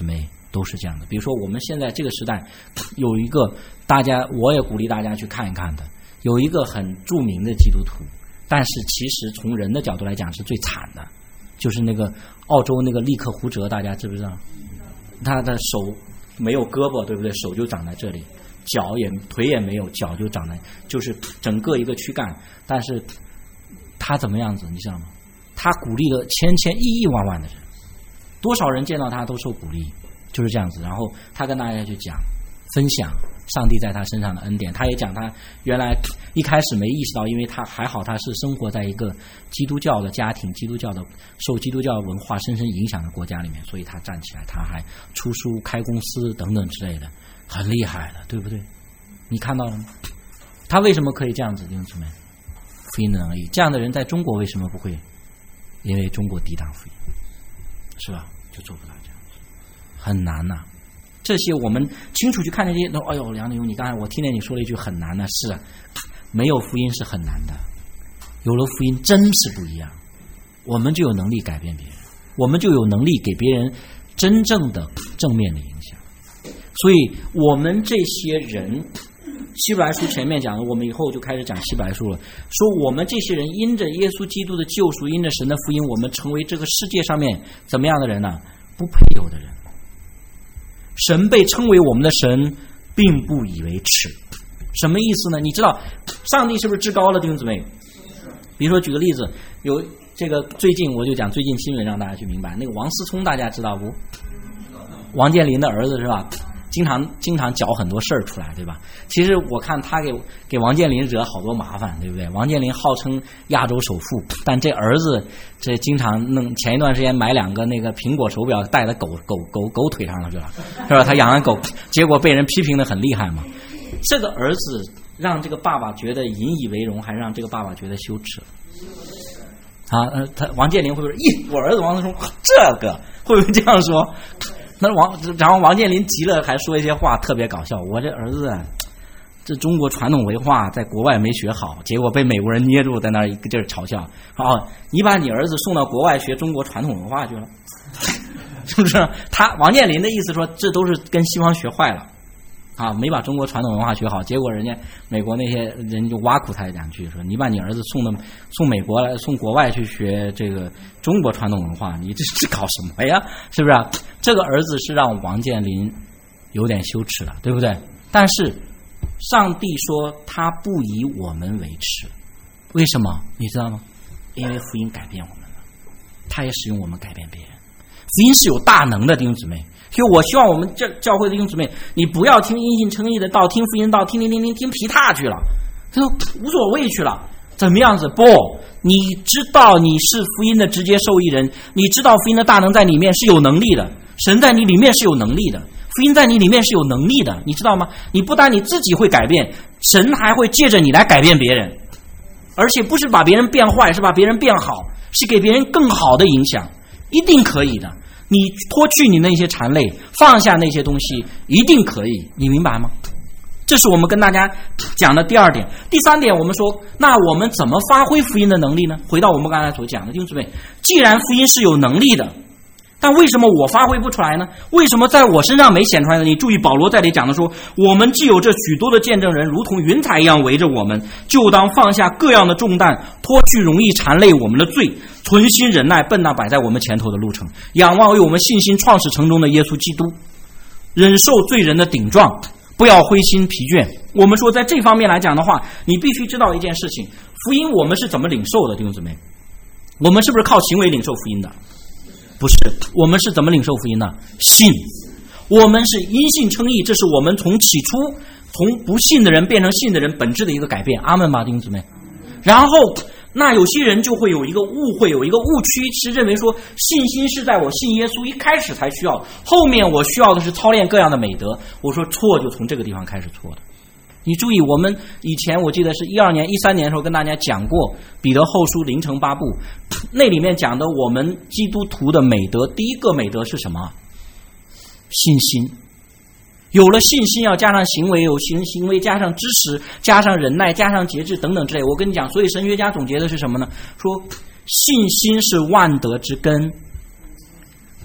都是这样的。比如说我们现在这个时代有一个大家，我也鼓励大家去看一看的，有一个很著名的基督徒，但是其实从人的角度来讲是最惨的，就是那个澳洲那个利克胡哲，大家知不知道？他的手没有胳膊，对不对？手就长在这里，脚也腿也没有，脚就长在，就是整个一个躯干。但是他怎么样子，你知道吗？他鼓励了千千亿亿万万的人，多少人见到他都受鼓励，就是这样子。然后他跟大家去讲分享上帝在他身上的恩典，他也讲他原来一开始没意识到，因为他还好他是生活在一个基督教的家庭，基督教的受基督教文化深深影响的国家里面，所以他站起来，他还出书开公司等等之类的，很厉害的，对不对？你看到了吗？他为什么可以这样子？弟兄姊妹，福音的能力，这样的人在中国为什么不会？因为中国抵挡福音，是吧？就做不到这样子，很难呐、啊。这些我们清楚去看这些，哎呦，梁德勇，你刚才我听见你说了一句很难的，是没有福音是很难的，有了福音真是不一样，我们就有能力改变别人，我们就有能力给别人真正的正面的影响。所以我们这些人，希伯来书前面讲的，我们以后就开始讲希伯来书了，说我们这些人因着耶稣基督的救赎，因着神的福音，我们成为这个世界上面怎么样的人呢？不配有的人。神被称为我们的神，并不以为耻。什么意思呢？你知道上帝是不是至高了，弟兄姊妹？比如说举个例子，有这个最近我就讲最近新闻让大家去明白，那个王思聪大家知道不？王健林的儿子是吧？经常经常搅很多事儿出来，对吧？其实我看他给给王健林惹好多麻烦，对不对？王健林号称亚洲首富，但这儿子这经常弄，前一段时间买两个那个苹果手表戴在狗狗狗狗腿上了，是吧？是吧？他养了狗，结果被人批评得很厉害嘛。这个儿子让这个爸爸觉得引以为荣，还让这个爸爸觉得羞耻啊？呃，他王健林会不会？咦，我儿子王思聪这个会不会这样说？那王，然后王健林急了，还说一些话特别搞笑。我这儿子，这中国传统文化在国外没学好，结果被美国人捏住，在那儿一个劲儿嘲笑。哦，你把你儿子送到国外学中国传统文化去了，是不是？他王健林的意思说，这都是跟西方学坏了啊，没把中国传统文化学好。结果人家美国那些人就挖苦他两句，说你把你儿子送到送美国来，送国外去学这个中国传统文化，你这是搞什么呀？是不是、啊？这个儿子是让王健林有点羞耻了，对不对？但是上帝说他不以我们为耻，为什么？你知道吗？因为福音改变我们了，他也使用我们改变别人。福音是有大能的，弟兄姊妹。所以我希望我们教教会的弟兄姊妹，你不要听因信称义的道，听福音道，听听听听听皮踏去了，这都无所谓去了。怎么样子？不，你知道你是福音的直接受益人，你知道福音的大能在里面是有能力的，神在你里面是有能力的，福音在你里面是有能力的，你知道吗？你不但你自己会改变，神还会借着你来改变别人，而且不是把别人变坏，是把别人变好，是给别人更好的影响，一定可以的。你脱去你那些缠累，放下那些东西，一定可以，你明白吗？这是我们跟大家讲的第二点。第三点，我们说，那我们怎么发挥福音的能力呢？回到我们刚才所讲的，弟兄姊妹，既然福音是有能力的，但为什么我发挥不出来呢？为什么在我身上没显出来呢？你注意保罗在这里讲的说，我们既有这许多的见证人，如同云彩一样围着我们，就当放下各样的重担，脱去容易缠累我们的罪，存心忍耐，奔那摆在我们前头的路程，仰望为我们信心创始成终的耶稣基督，忍受罪人的顶撞，不要灰心疲倦。我们说在这方面来讲的话，你必须知道一件事情，福音我们是怎么领受的，弟兄姊妹？我们是不是靠行为领受福音的？不是，我们是怎么领受福音的？信。我们是因信称义，这是我们从起初从不信的人变成信的人本质的一个改变。阿们吧，弟兄姊妹。然后那有些人就会有一个误会，有一个误区，是认为说信心是在我信耶稣一开始才需要，后面我需要的是操练各样的美德。我说错，就从这个地方开始错的。你注意，我们以前我记得是一二年、一三年的时候跟大家讲过彼得后书零乘八部，那里面讲的我们基督徒的美德，第一个美德是什么？信心。有了信心，要加上行为，有行行为加上知识，加上忍耐，加上节制等等之类。我跟你讲，所以神学家总结的是什么呢？说信心是万德之根，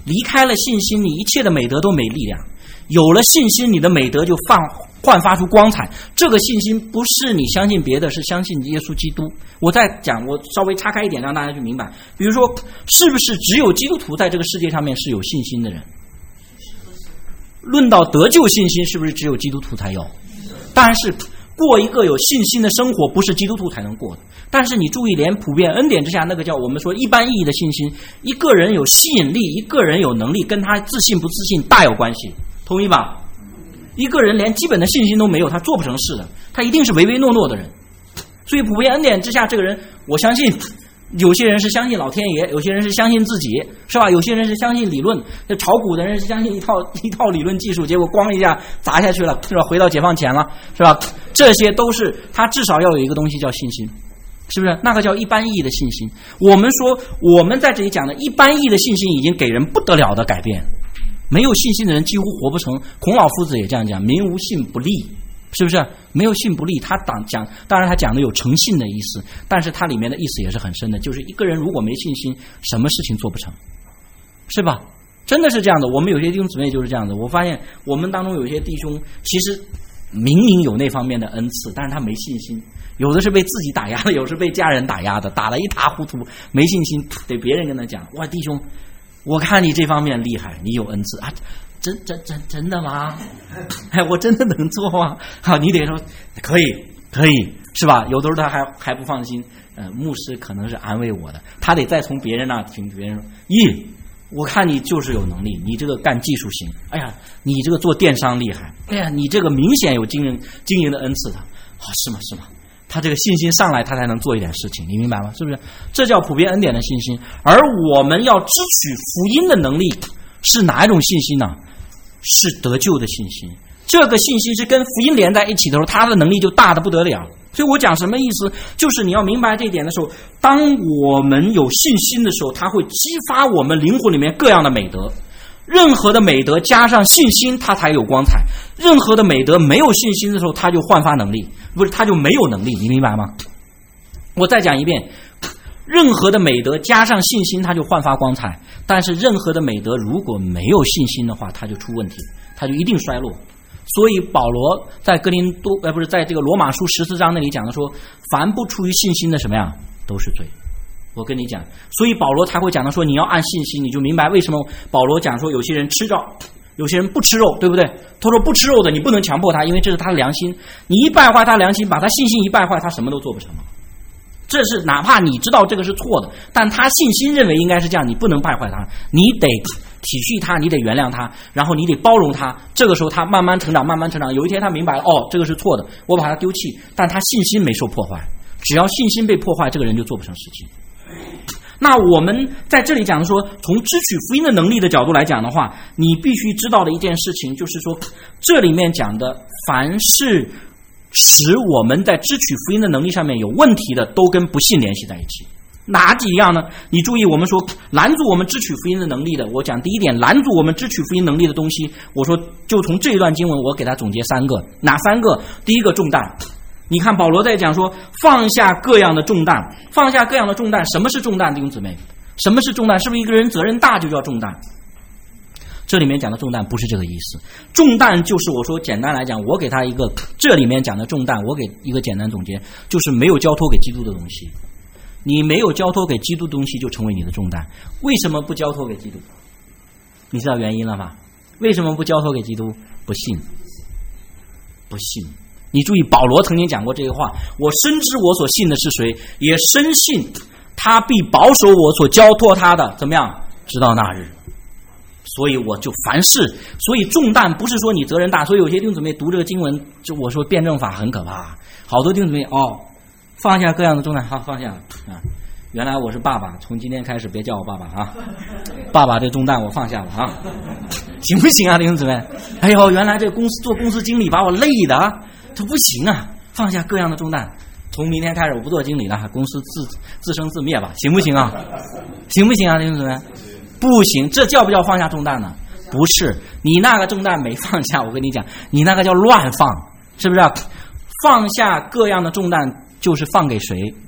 离开了信心，你一切的美德都没力量。有了信心，你的美德就放焕发出光彩。这个信心不是你相信别的，是相信耶稣基督。我再讲，我稍微岔开一点，让大家去明白。比如说，是不是只有基督徒在这个世界上面是有信心的人？论到得救信心，是不是只有基督徒才有？当然是过一个有信心的生活，不是基督徒才能过的。但是你注意，连普遍恩典之下那个叫我们说一般意义的信心，一个人有吸引力，一个人有能力，跟他自信不自信大有关系，同意吧？一个人连基本的信心都没有，他做不成事的，他一定是唯唯诺诺的人。所以普遍恩典之下，这个人我相信，有些人是相信老天爷，有些人是相信自己，是吧？有些人是相信理论，这炒股的人是相信一套一套理论技术，结果咣一下砸下去了，是吧？回到解放前了，是吧？这些都是他至少要有一个东西叫信心，是不是？那个叫一般意义的信心。我们说我们在这里讲的一般意义的信心，已经给人不得了的改变。没有信心的人几乎活不成。孔老夫子也这样讲：民无信不立。是不是没有信不立？他讲，当然他讲的有诚信的意思，但是他里面的意思也是很深的，就是一个人如果没信心，什么事情做不成，是吧？真的是这样的。我们有些弟兄姊妹就是这样的。我发现我们当中有些弟兄其实明明有那方面的恩赐，但是他没信心，有的是被自己打压的，有的是被家人打压的，打得一塌糊涂，没信心，得别人跟他讲：哇，弟兄，我看你这方面厉害，你有恩赐啊。真真真真的吗？哎，我真的能做吗？好，你得说可以，可以，是吧？有的时候他还还不放心，呃，牧师可能是安慰我的，他得再从别人那听别人说，咦，我看你就是有能力，你这个干技术型，哎呀，你这个做电商厉害，哎呀，你这个明显有经营经营的恩赐的，好、哦，是吗？是吗？他这个信心上来，他才能做一点事情，你明白吗？是不是？这叫普遍恩典的信心。而我们要支取福音的能力是哪一种信心呢？是得救的信心。这个信心是跟福音连在一起的时候，他的能力就大得不得了。所以我讲什么意思，就是你要明白这一点的时候，当我们有信心的时候，它会激发我们灵魂里面各样的美德。任何的美德加上信心，它才有光彩。任何的美德没有信心的时候，它就焕发能力，不是，它就没有能力，你明白吗？我再讲一遍，任何的美德加上信心，它就焕发光彩。但是任何的美德如果没有信心的话，它就出问题，它就一定衰落。所以保罗在哥林多呃不是在这个罗马书十四章那里讲的说，凡不出于信心的什么呀，都是罪。我跟你讲，所以保罗才会讲的说，你要按信心，你就明白为什么保罗讲说有些人吃肉，有些人不吃肉，对不对？他说不吃肉的你不能强迫他，因为这是他的良心，你一败坏他良心，把他信心一败坏，他什么都做不成了。这是哪怕你知道这个是错的，但他信心认为应该是这样，你不能败坏他，你得体恤他，你得原谅他，然后你得包容他。这个时候他慢慢成长，慢慢成长，有一天他明白了，哦，这个是错的，我把他丢弃，但他信心没受破坏。只要信心被破坏，这个人就做不成事情。那我们在这里讲说，从支取福音的能力的角度来讲的话，你必须知道的一件事情就是说，这里面讲的凡是使我们在支取福音的能力上面有问题的，都跟不信联系在一起。哪几样呢？你注意，我们说拦阻我们支取福音的能力的，我讲第一点，拦阻我们支取福音能力的东西，我说就从这一段经文我给他总结三个。哪三个？第一个，重担。你看保罗在讲说放下各样的重担，放下各样的重担。什么是重担，弟兄姊妹？什么是重担？是不是一个人责任大就叫重担？这里面讲的重担不是这个意思。重担就是我说简单来讲，我给他一个，这里面讲的重担我给一个简单总结，就是没有交托给基督的东西。你没有交托给基督的东西就成为你的重担。为什么不交托给基督？你知道原因了吧？为什么不交托给基督？不信，不信。你注意，保罗曾经讲过这个话，我深知我所信的是谁，也深信他必保守我所交托他的，怎么样？直到那日。所以我就凡事，所以重担不是说你责任大。所以有些弟兄姊妹读这个经文，就我说辩证法很可怕，好多弟兄姊妹哦，放下各样的重担，好，放下了啊。原来我是爸爸，从今天开始别叫我爸爸啊，爸爸这重担我放下了啊，行不行啊，弟兄姊妹？哎呦，原来这公司做公司经理把我累的，这不行啊！放下各样的重担，从明天开始我不做经理了，公司自自生自灭吧，行不行啊？行不行啊，弟兄姊妹？不行，这叫不叫放下重担呢？不是，你那个重担没放下，我跟你讲，你那个叫乱放，是不是？放下各样的重担就是放给谁？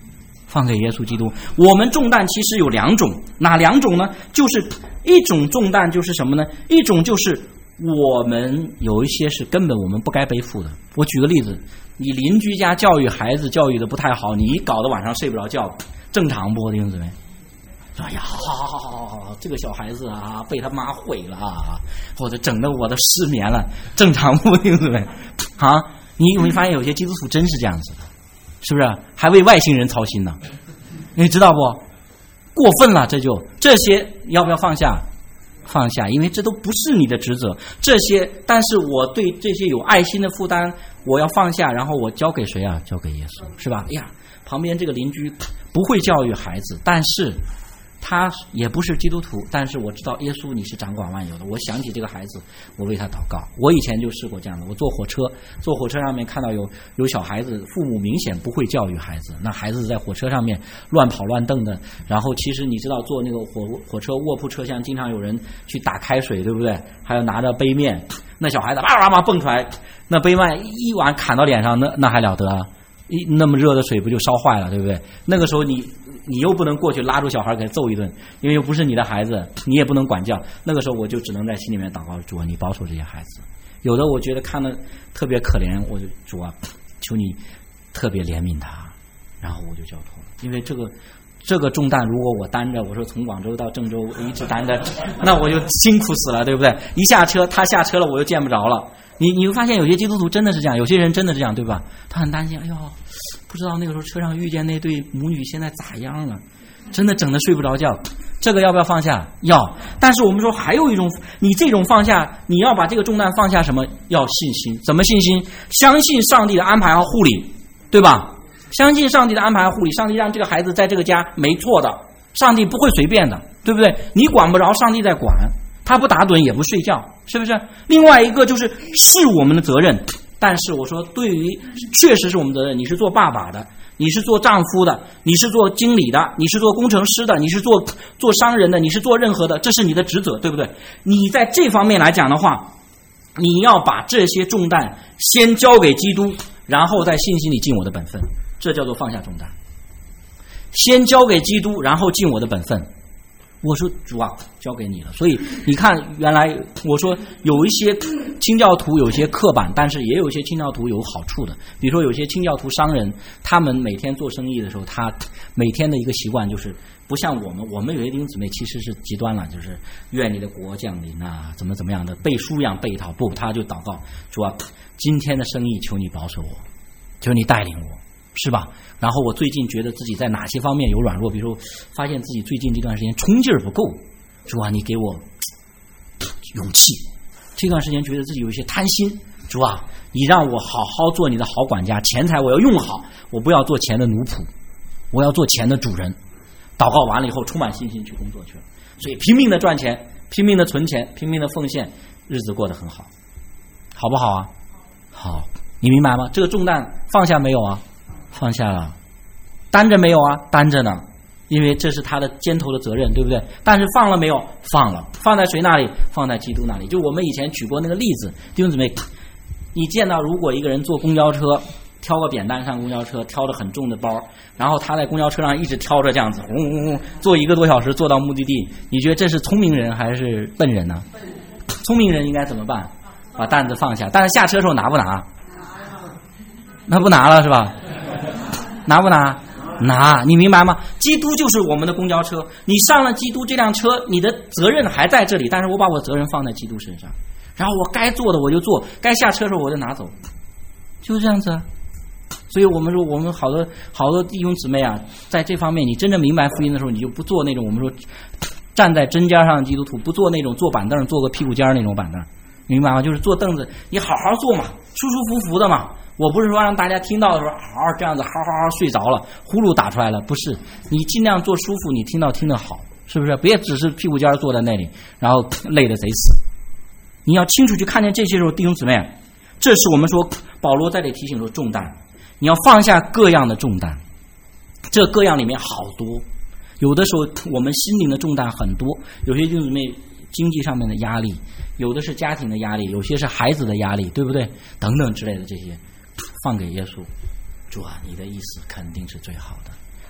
放给耶稣基督。我们重担其实有两种，哪两种呢？就是一种重担就是什么呢？一种就是我们有一些是根本我们不该背负的。我举个例子，你邻居家教育孩子教育的不太好，你搞得晚上睡不着觉，正常不？弟兄姊妹，哎呀，好好好好好，这个小孩子啊，被他妈毁了啊，或者整得我都失眠了，正常不？弟兄姊妹啊，你有没有发现有些基督徒真是这样子的？是不是还为外星人操心呢？你知道不？过分了，这就这些要不要放下？放下，因为这都不是你的职责。这些，但是我对这些有爱心的负担，我要放下，然后我交给谁啊？交给耶稣，是吧？哎呀，旁边这个邻居不会教育孩子，但是他也不是基督徒，但是我知道耶稣你是掌管万有的。我想起这个孩子，我为他祷告。我以前就试过这样的，我坐火车，坐火车上面看到有有小孩子，父母明显不会教育孩子，那孩子在火车上面乱跑乱蹬的。然后其实你知道坐那个火火车卧铺车厢，经常有人去打开水，对不对？还有拿着杯面，那小孩子哇哇哇蹦出来，那杯面一碗砍到脸上，那那还了得啊！一那么热的水不就烧坏了，对不对？那个时候你你又不能过去拉住小孩给他揍一顿，因为又不是你的孩子，你也不能管教。那个时候我就只能在心里面祷告，主啊，你保守这些孩子。有的我觉得看得特别可怜，我就主啊，求你特别怜悯他，然后我就交托了。因为这个这个重担，如果我担着，我说从广州到郑州一直担着，那我就辛苦死了，对不对？一下车他下车了，我就见不着了。你你会发现有些基督徒真的是这样，有些人真的是这样，对吧？他很担心，哎呦，不知道那个时候车上遇见那对母女现在咋样了，真的整得睡不着觉。这个要不要放下？要。但是我们说还有一种，你这种放下，你要把这个重担放下什么？要信心。怎么信心？相信上帝的安排和护理，对吧？相信上帝的安排和护理，上帝让这个孩子在这个家没错的，上帝不会随便的，对不对？你管不着，上帝在管。他不打盹也不睡觉，是不是？另外一个就是是我们的责任，但是我说对于确实是我们责任，你是做爸爸的，你是做丈夫的，你是做经理的，你是做工程师的，你是做做商人的，你是做任何的，这是你的职责，对不对？你在这方面来讲的话，你要把这些重担先交给基督，然后在信心里尽我的本分，这叫做放下重担。先交给基督，然后尽我的本分。我说主啊，交给你了。所以你看，原来我说有一些清教徒有些刻板，但是也有一些清教徒有好处的。比如说有些清教徒商人，他们每天做生意的时候，他每天的一个习惯就是不像我们，我们有些弟兄姊妹其实是极端了，就是愿你的国降临啊，怎么怎么样的背书一样背一套。不，他就祷告，主啊，今天的生意求你保守我，求你带领我。是吧？然后我最近觉得自己在哪些方面有软弱，比如说发现自己最近这段时间冲劲儿不够，主啊，你给我勇气。这段时间觉得自己有一些贪心，主啊，你让我好好做你的好管家，钱财我要用好，我不要做钱的奴仆，我要做钱的主人。祷告完了以后，充满信心去工作去了，所以拼命的赚钱，拼命的存钱，拼命的奉献，日子过得很好，好不好啊？好，你明白吗？这个重担放下没有啊？放下了。担着没有啊？担着呢，因为这是他的肩头的责任，对不对？但是放了没有？放了。放在谁那里？放在基督那里。就我们以前举过那个例子，弟兄姊妹，你见到如果一个人坐公交车，挑个扁担上公交车，挑着很重的包，然后他在公交车上一直挑着这样子，轰轰轰，坐一个多小时坐到目的地，你觉得这是聪明人还是笨人呢？聪明人应该怎么办？把担子放下，但是下车的时候拿不拿？那不拿了是吧？拿不拿？拿，你明白吗？基督就是我们的公交车，你上了基督这辆车，你的责任还在这里，但是我把我责任放在基督身上，然后我该做的我就做，该下车的时候我就拿走，就是这样子啊。所以我们说，我们好多好多弟兄姊妹啊，在这方面你真正明白福音的时候，你就不做那种我们说站在针尖上的基督徒，不做那种坐板凳坐个屁股尖那种板凳，明白吗？就是坐凳子，你好好坐嘛，舒舒服服的嘛。我不是说让大家听到的时候好好这样子好好好睡着了，呼噜打出来了，不是，你尽量做舒服，你听到听得好，是不是？别只是屁股尖坐在那里，然后累得贼死。你要清楚去看见这些时候，弟兄姊妹，这是我们说保罗在这里提醒说重担，你要放下各样的重担。这各样里面好多，有的时候我们心灵的重担很多，有些弟兄姊妹经济上面的压力，有的是家庭的压力，有些是孩子的压力，对不对？等等之类的这些。放给耶稣，主啊，你的意思肯定是最好的。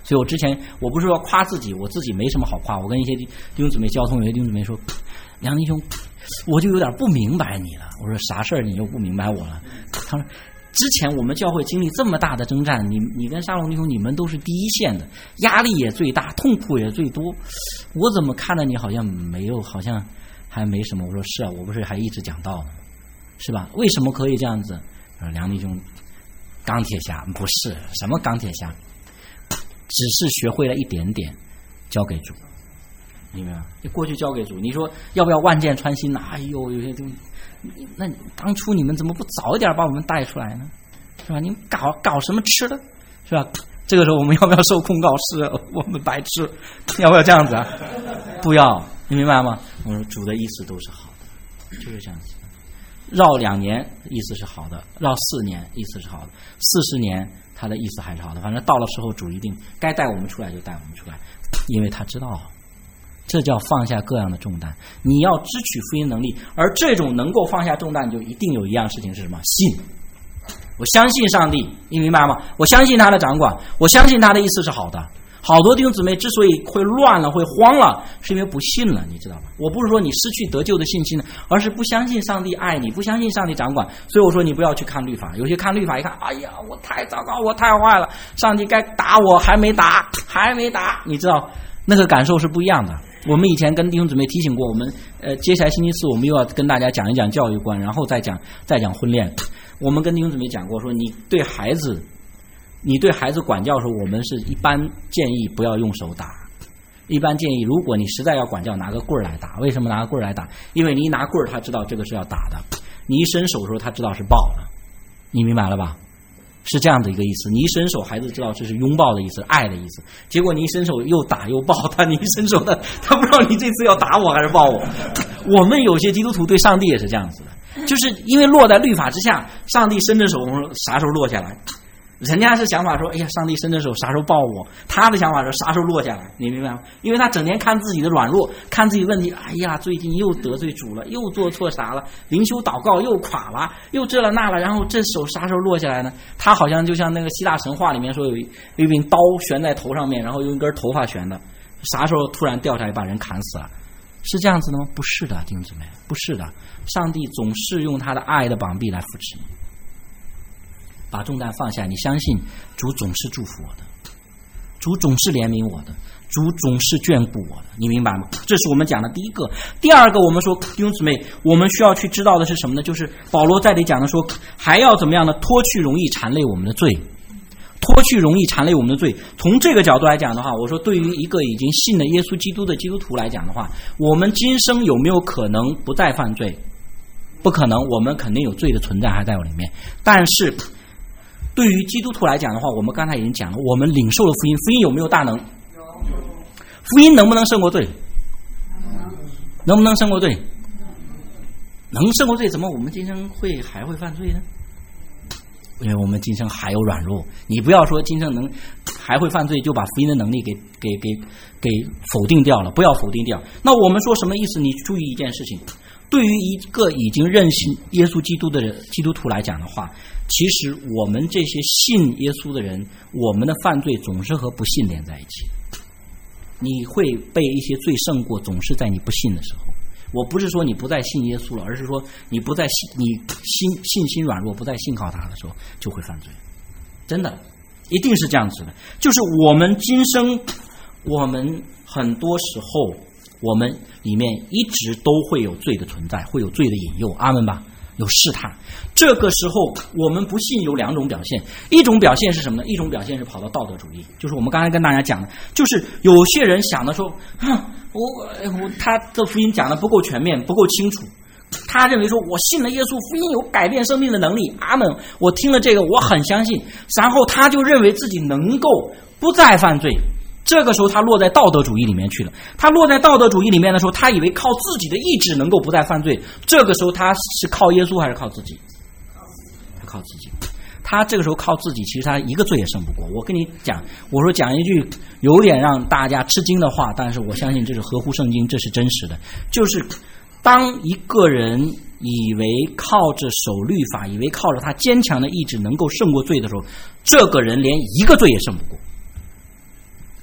所以我之前我不是说夸自己，我自己没什么好夸。我跟一些弟兄姊妹交通，有些弟兄姊妹说：“梁弟兄，我就有点不明白你了。”我说：“啥事儿你又不明白我了？”他说：“之前我们教会经历这么大的征战，你你跟沙龙弟兄你们都是第一线的，压力也最大，痛苦也最多。我怎么看到你好像没有，好像还没什么？”我说：“是啊，我不是还一直讲道呢，是吧？为什么可以这样子？”梁弟兄，钢铁侠不是什么钢铁侠。只是学会了一点点，交给主，明白吗？你过去交给主，你说要不要万箭穿心呢？哎呦，有些东西，那当初你们怎么不早一点把我们带出来呢？是吧？你们搞搞什么吃的，是吧？这个时候我们要不要受控告示？我们白痴，要不要这样子啊？不要，你明白吗？我说主的意思都是好的，就是这样子。绕两年意思是好的，绕四年意思是好的，四十年他的意思还是好的。反正到了时候主一定该带我们出来就带我们出来，因为他知道，这叫放下各样的重担。你要支取福音能力，而这种能够放下重担，就一定有一样事情是什么？信。我相信上帝，你明白吗？我相信他的掌管，我相信他的意思是好的。好多弟兄姊妹之所以会乱了会慌了，是因为不信了，你知道吧？我不是说你失去得救的信心了，而是不相信上帝爱你，不相信上帝掌管。所以我说你不要去看律法，有些看律法一看，哎呀我太糟糕，我太坏了，上帝该打我还没打还没打，你知道那个感受是不一样的。我们以前跟弟兄姊妹提醒过，我们呃接下来星期四我们又要跟大家讲一讲教育观，然后再讲再讲婚恋。我们跟弟兄姊妹讲过，说你对孩子你对孩子管教的时候，我们是一般建议不要用手打，一般建议如果你实在要管教，拿个棍儿来打。为什么拿个棍儿来打？因为你一拿棍儿他知道这个是要打的，你一伸手的时候他知道是抱的，你明白了吧？是这样的一个意思。你一伸手孩子知道这是拥抱的意思，爱的意思，结果你一伸手又打又抱他，你一伸手的他不知道你这次要打我还是抱我。我们有些基督徒对上帝也是这样子的，就是因为落在律法之下，上帝伸着手啥时候落下来，人家是想法说，哎呀，上帝伸着手啥时候抱我？他的想法说啥时候落下来？你明白吗？因为他整天看自己的软弱，看自己问题，哎呀，最近又得罪主了，又做错啥了，灵修祷告又垮了，又这了那了，然后这手啥时候落下来呢？他好像就像那个希腊神话里面说有一有一柄刀悬在头上面，然后用一根头发悬的，啥时候突然掉下来把人砍死了？是这样子的吗？不是的，弟兄姊妹，不是的。上帝总是用他的爱的膀臂来扶持你。把重担放下，你相信主总是祝福我的，主总是怜悯我的，主总是眷顾我的，你明白吗？这是我们讲的第一个。第二个，我们说弟兄姊妹，我们需要去知道的是什么呢？就是保罗在这里讲的说，还要怎么样呢？脱去容易缠累我们的罪，脱去容易缠累我们的罪。从这个角度来讲的话，我说对于一个已经信了耶稣基督的基督徒来讲的话，我们今生有没有可能不再犯罪？不可能，我们肯定有罪的存在还在我里面，但是对于基督徒来讲的话，我们刚才已经讲了，我们领受了福音，福音有没有大能？福音能不能胜过罪？能不能胜过罪？能胜过罪，怎么我们今生会还会犯罪呢？因为我们今生还有软弱。你不要说今生能还会犯罪就把福音的能力给给给给否定掉了，不要否定掉。那我们说什么意思？你注意一件事情，对于一个已经认信耶稣基督的人基督徒来讲的话，其实我们这些信耶稣的人，我们的犯罪总是和不信连在一起。你会被一些罪胜过，总是在你不信的时候。我不是说你不再信耶稣了，而是说你不再信，你信信心软弱，不再信靠他的时候，就会犯罪。真的，一定是这样子的。就是我们今生，我们很多时候，我们里面一直都会有罪的存在，会有罪的引诱。阿们吧。有试探，这个时候我们不信有两种表现，一种表现是什么呢？一种表现是跑到道德主义，就是我们刚才跟大家讲的，就是有些人想的说，我我他这福音讲的不够全面，不够清楚，他认为说我信了耶稣，福音有改变生命的能力，阿们，我听了这个我很相信，然后他就认为自己能够不再犯罪。这个时候他落在道德主义里面去了，他落在道德主义里面的时候，他以为靠自己的意志能够不再犯罪，这个时候他是靠耶稣还是靠自己？靠自己。他这个时候靠自己，其实他一个罪也胜不过。我跟你讲，我说讲一句有点让大家吃惊的话，但是我相信这是合乎圣经，这是真实的，就是当一个人以为靠着守律法，以为靠着他坚强的意志能够胜过罪的时候，这个人连一个罪也胜不过。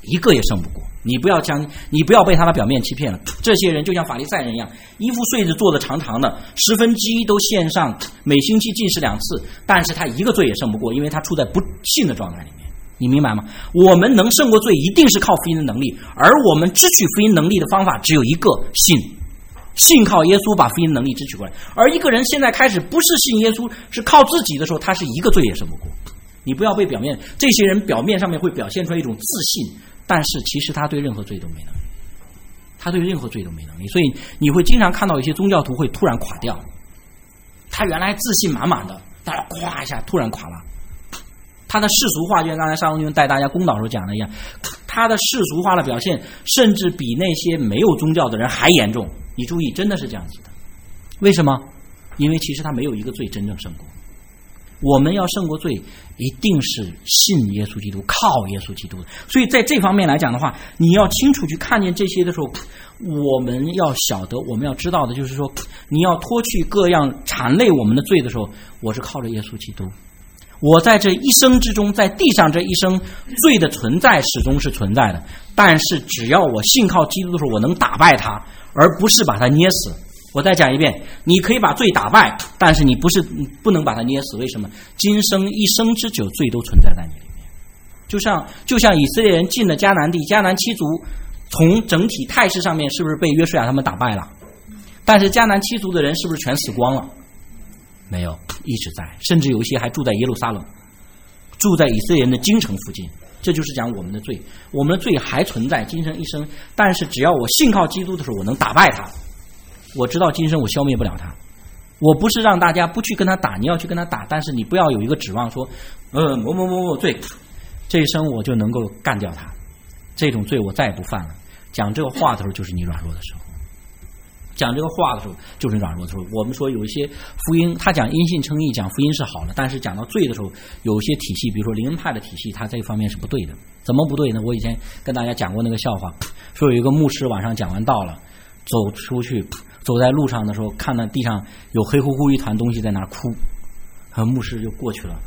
一个也胜不过。你不要将，你不要被他的表面欺骗了。这些人就像法利赛人一样，一副穗子做的长长的，十分之一都献上，每星期禁食两次，但是他一个罪也胜不过，因为他处在不信的状态里面。你明白吗？我们能胜过罪，一定是靠福音的能力，而我们支取福音能力的方法只有一个：信。信靠耶稣把福音能力支取过来。而一个人现在开始不是信耶稣，是靠自己的时候，他是一个罪也胜不过。你不要被表面，这些人表面上面会表现出来一种自信，但是其实他对任何罪都没能力，他对任何罪都没能力。所以你会经常看到一些宗教徒会突然垮掉，他原来自信满满的，但是咵一下突然垮了。他的世俗化就像刚才上文君带大家公导时候讲的一样，他的世俗化的表现甚至比那些没有宗教的人还严重。你注意，真的是这样子的。为什么？因为其实他没有一个罪真正胜过。我们要胜过罪，一定是信耶稣基督，靠耶稣基督的。所以在这方面来讲的话，你要清楚去看见这些的时候，我们要晓得，我们要知道的就是说，你要脱去各样缠累我们的罪的时候，我是靠着耶稣基督。我在这一生之中，在地上这一生，罪的存在始终是存在的，但是只要我信靠基督的时候，我能打败它，而不是把它捏死。我再讲一遍，你可以把罪打败，但是你不是你不能把它捏死。为什么？今生一生之久，罪都存在在你里面。就像就像以色列人进了迦南地，迦南七族从整体态势上面是不是被约书亚他们打败了？但是迦南七族的人是不是全死光了？没有，一直在，甚至有一些还住在耶路撒冷，住在以色列人的京城附近。这就是讲我们的罪，我们的罪还存在今生一生，但是只要我信靠基督的时候，我能打败他。我知道今生我消灭不了他。我不是让大家不去跟他打，你要去跟他打，但是你不要有一个指望说，呃，某某某某罪，这一生我就能够干掉他，这种罪我再也不犯了。讲这个话的时候，就是你软弱的时候。讲这个话的时候就是软弱的时候。我们说有一些福音，他讲因信称义，讲福音是好了，但是讲到罪的时候，有一些体系，比如说灵恩派的体系，他这方面是不对的。怎么不对呢？我以前跟大家讲过那个笑话，说有一个牧师晚上讲完道了，走出去，走在路上的时候，看到地上有黑乎乎一团东西在那儿哭，和牧师就过去了。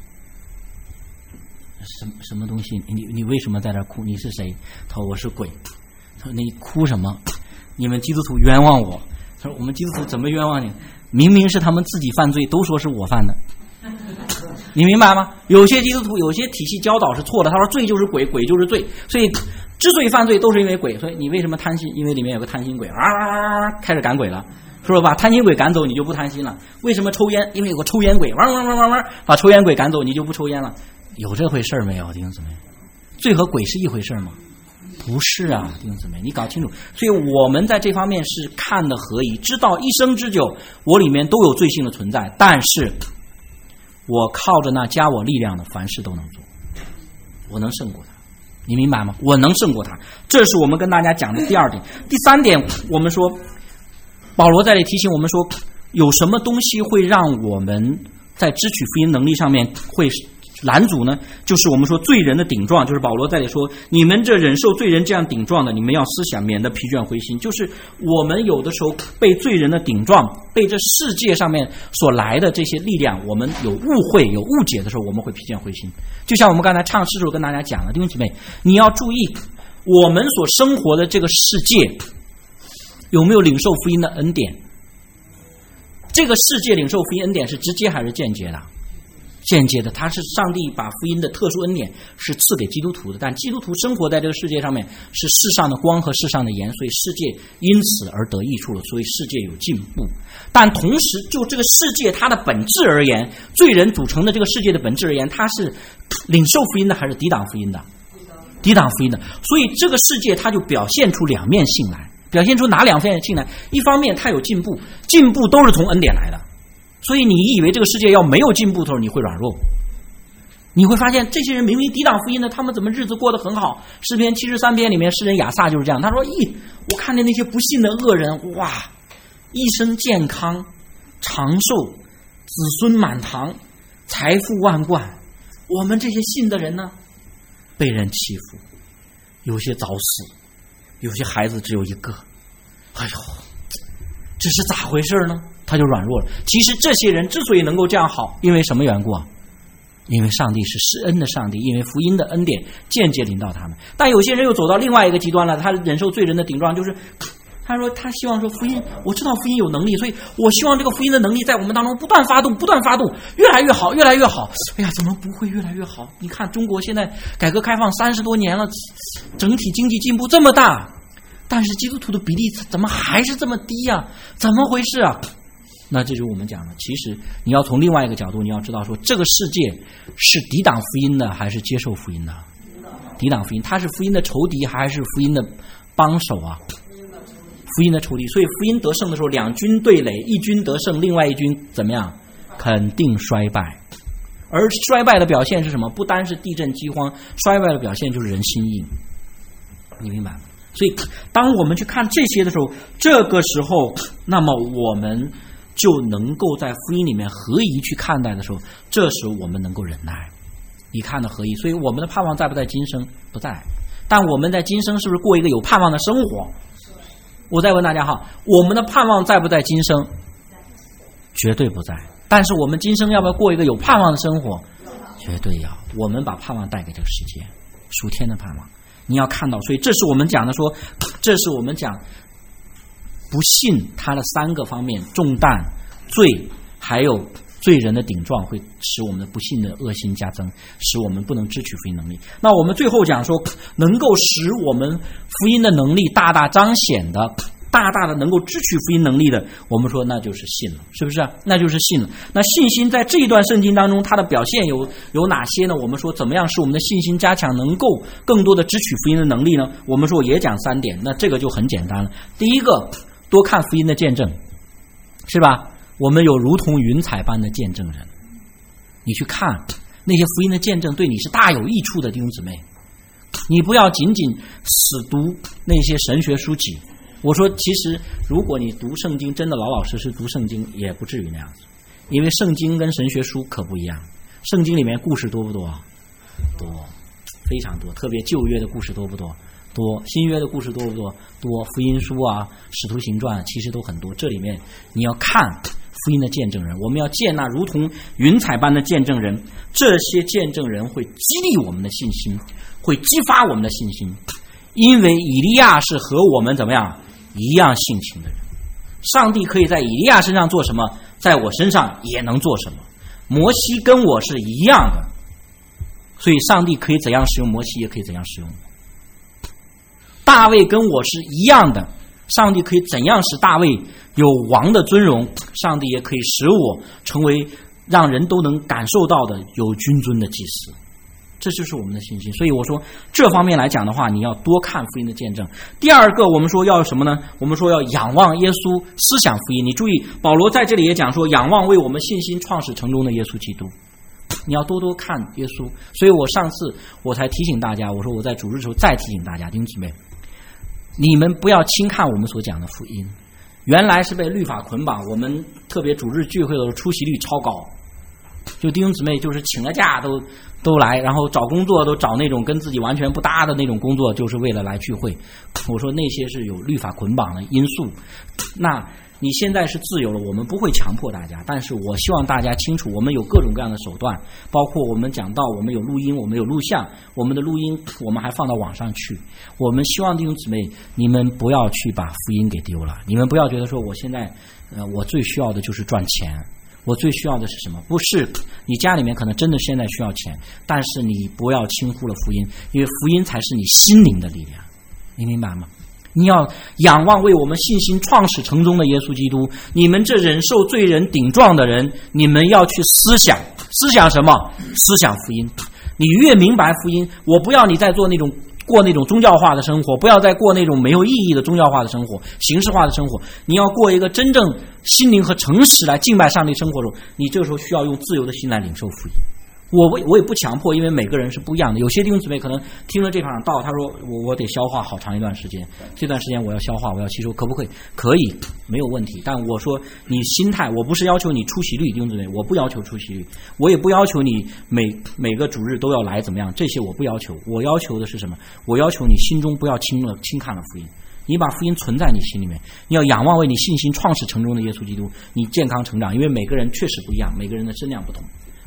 什么什么东西？你你为什么在这儿哭？你是谁？他说我是鬼。他说你哭什么？你们基督徒冤枉我。他说我们基督徒怎么冤枉你？明明是他们自己犯罪，都说是我犯的。你明白吗？有些基督徒有些体系教导是错的。他说罪就是鬼，鬼就是罪，所以之所以犯罪都是因为鬼。所以你为什么贪心？因为里面有个贪心鬼，啊，开始赶鬼了，说把贪心鬼赶走，你就不贪心了。为什么抽烟？因为有个抽烟鬼，汪汪汪汪汪，把抽烟鬼赶走，你就不抽烟了。有这回事没有？弟兄姊妹，罪和鬼是一回事吗？不是啊，弟兄姊妹，你搞清楚。所以我们在这方面是看得合宜，知道一生之久，我里面都有罪性的存在，但是我靠着那加我力量的，凡事都能做，我能胜过他。你明白吗？我能胜过他，这是我们跟大家讲的第二点。第三点，我们说保罗在这里提醒我们说，有什么东西会让我们在支取福音能力上面会拦阻呢？就是我们说罪人的顶撞，就是保罗在这里说，你们这忍受罪人这样顶撞的，你们要思想，免得疲倦灰心。就是我们有的时候被罪人的顶撞，被这世界上面所来的这些力量，我们有误会有误解的时候，我们会疲倦灰心。就像我们刚才唱诗时候跟大家讲了，弟兄姊妹，你要注意我们所生活的这个世界有没有领受福音的恩典。这个世界领受福音恩典是直接还是间接的？间接的，它是上帝把福音的特殊恩典是赐给基督徒的，但基督徒生活在这个世界上面是世上的光和世上的盐，所以世界因此而得益处了，所以世界有进步。但同时就这个世界它的本质而言，罪人组成的这个世界的本质而言，它是领受福音的还是抵挡福音的？抵挡福音的。所以这个世界它就表现出两面性来，表现出哪两面性来？一方面它有进步，进步都是从恩典来的，所以你以为这个世界要没有进步的时候，你会软弱。你会发现这些人明明抵挡福音的，他们怎么日子过得很好？诗篇七十三篇里面诗人亚萨就是这样，他说：咦，我看见那些不信的恶人，哇，一生健康长寿，子孙满堂，财富万贯，我们这些信的人呢，被人欺负，有些早死，有些孩子只有一个。哎呦，这是咋回事呢？他就软弱了。其实这些人之所以能够这样好，因为什么缘故啊？ 因为上帝是施恩的上帝，因为福音的恩典间接临到他们。但有些人又走到另外一个极端了，他忍受罪人的顶撞，就是他说他希望说福音，我知道福音有能力，所以我希望这个福音的能力在我们当中不断发动不断发动，越来越好越来越好。哎呀，怎么不会越来越好？你看中国现在改革开放三十多年了，整体经济进步这么大，但是基督徒的比例怎么还是这么低呀、啊？怎么回事啊？那这就是我们讲的，其实你要从另外一个角度，你要知道说这个世界是抵挡福音的还是接受福音的？抵挡福音，他是福音的仇敌还是福音的帮手啊？福音的仇敌。所以福音得胜的时候，两军对垒，一军得胜，另外一军怎么样？肯定衰败。而衰败的表现是什么？不单是地震饥荒，衰败的表现就是人心硬。你明白吗？所以当我们去看这些的时候，这个时候那么我们就能够在福音里面合一去看待的时候，这时候我们能够忍耐。你看的合一，所以我们的盼望在不在今生？不在。但我们在今生是不是过一个有盼望的生活？我再问大家哈，我们的盼望在不在今生？绝对不在。但是我们今生要不要过一个有盼望的生活？绝对要。我们把盼望带给这个世界，属天的盼望。你要看到，所以这是我们讲的说，这是我们讲不信它的三个方面：重担、罪，还有罪人的顶撞，会使我们的不信的恶心加增，使我们不能支取福音能力。那我们最后讲说，能够使我们福音的能力大大彰显的，大大的能够支取福音能力的，我们说那就是信了，是不是？那就是信了。那信心在这一段圣经当中，它的表现有有哪些呢？我们说怎么样使我们的信心加强，能够更多的支取福音的能力呢？我们说也讲三点，那这个就很简单了。第一个，多看福音的见证，是吧？我们有如同云彩般的见证人，你去看那些福音的见证，对你是大有益处的，弟兄姊妹。你不要仅仅死读那些神学书籍。我说其实如果你读圣经真的老老实实读圣经，也不至于那样子，因为圣经跟神学书可不一样。圣经里面故事多不多？多，非常多。特别旧约的故事多不多？多。新约的故事多不多？多。福音书啊，使徒行传其实都很多。这里面你要看福音的见证人，我们要见那如同云彩般的见证人，这些见证人会激励我们的信心，会激发我们的信心。因为以利亚是和我们怎么样一样性情的人，上帝可以在以利亚身上做什么，在我身上也能做什么。摩西跟我是一样的，所以上帝可以怎样使用摩西，也可以怎样使用我。大卫跟我是一样的，上帝可以怎样使大卫有王的尊荣，上帝也可以使我成为让人都能感受到的有君尊的祭司。这就是我们的信心。所以我说这方面来讲的话，你要多看福音的见证。第二个我们说要什么呢？我们说要仰望耶稣，思想福音。你注意保罗在这里也讲说，仰望为我们信心创始成终的耶稣基督。你要多多看耶稣。所以我上次我才提醒大家，我说我在主日的时候再提醒大家，弟兄姊妹，你们不要轻看我们所讲的福音。原来是被律法捆绑，我们特别主日聚会的出席率超高，就弟兄姊妹就是请了假都都来，然后找工作都找那种跟自己完全不搭的那种工作，就是为了来聚会。我说那些是有律法捆绑的因素。那你现在是自由了，我们不会强迫大家，但是我希望大家清楚，我们有各种各样的手段，包括我们讲到我们有录音，我们有录像，我们的录音我们还放到网上去。我们希望弟兄姊妹，你们不要去把福音给丢了，你们不要觉得说我现在呃，我最需要的就是赚钱，我最需要的是什么？不是，你家里面可能真的现在需要钱，但是你不要轻忽了福音，因为福音才是你心灵的力量，你明白吗？你要仰望为我们信心创始成终的耶稣基督。你们这忍受罪人顶撞的人，你们要去思想，思想什么？思想福音。你越明白福音，我不要你再做那种过那种宗教化的生活，不要再过那种没有意义的宗教化的生活，形式化的生活。你要过一个真正心灵和诚实来敬拜上帝生活中，你这个时候需要用自由的心来领受福音。我我也不强迫，因为每个人是不一样的。有些弟兄姊妹可能听了这场道，他说我我得消化好长一段时间，这段时间我要消化，我要吸收，可不可以？可以，没有问题。但我说你心态，我不是要求你出席率，弟兄姊妹，我不要求出席率，我也不要求你每每个主日都要来怎么样，这些我不要求。我要求的是什么？我要求你心中不要轻了轻看了福音。你把福音存在你心里面，你要仰望为你信心创始成终的耶稣基督，你健康成长。因为每个人确实不一样，每个人的身量不同，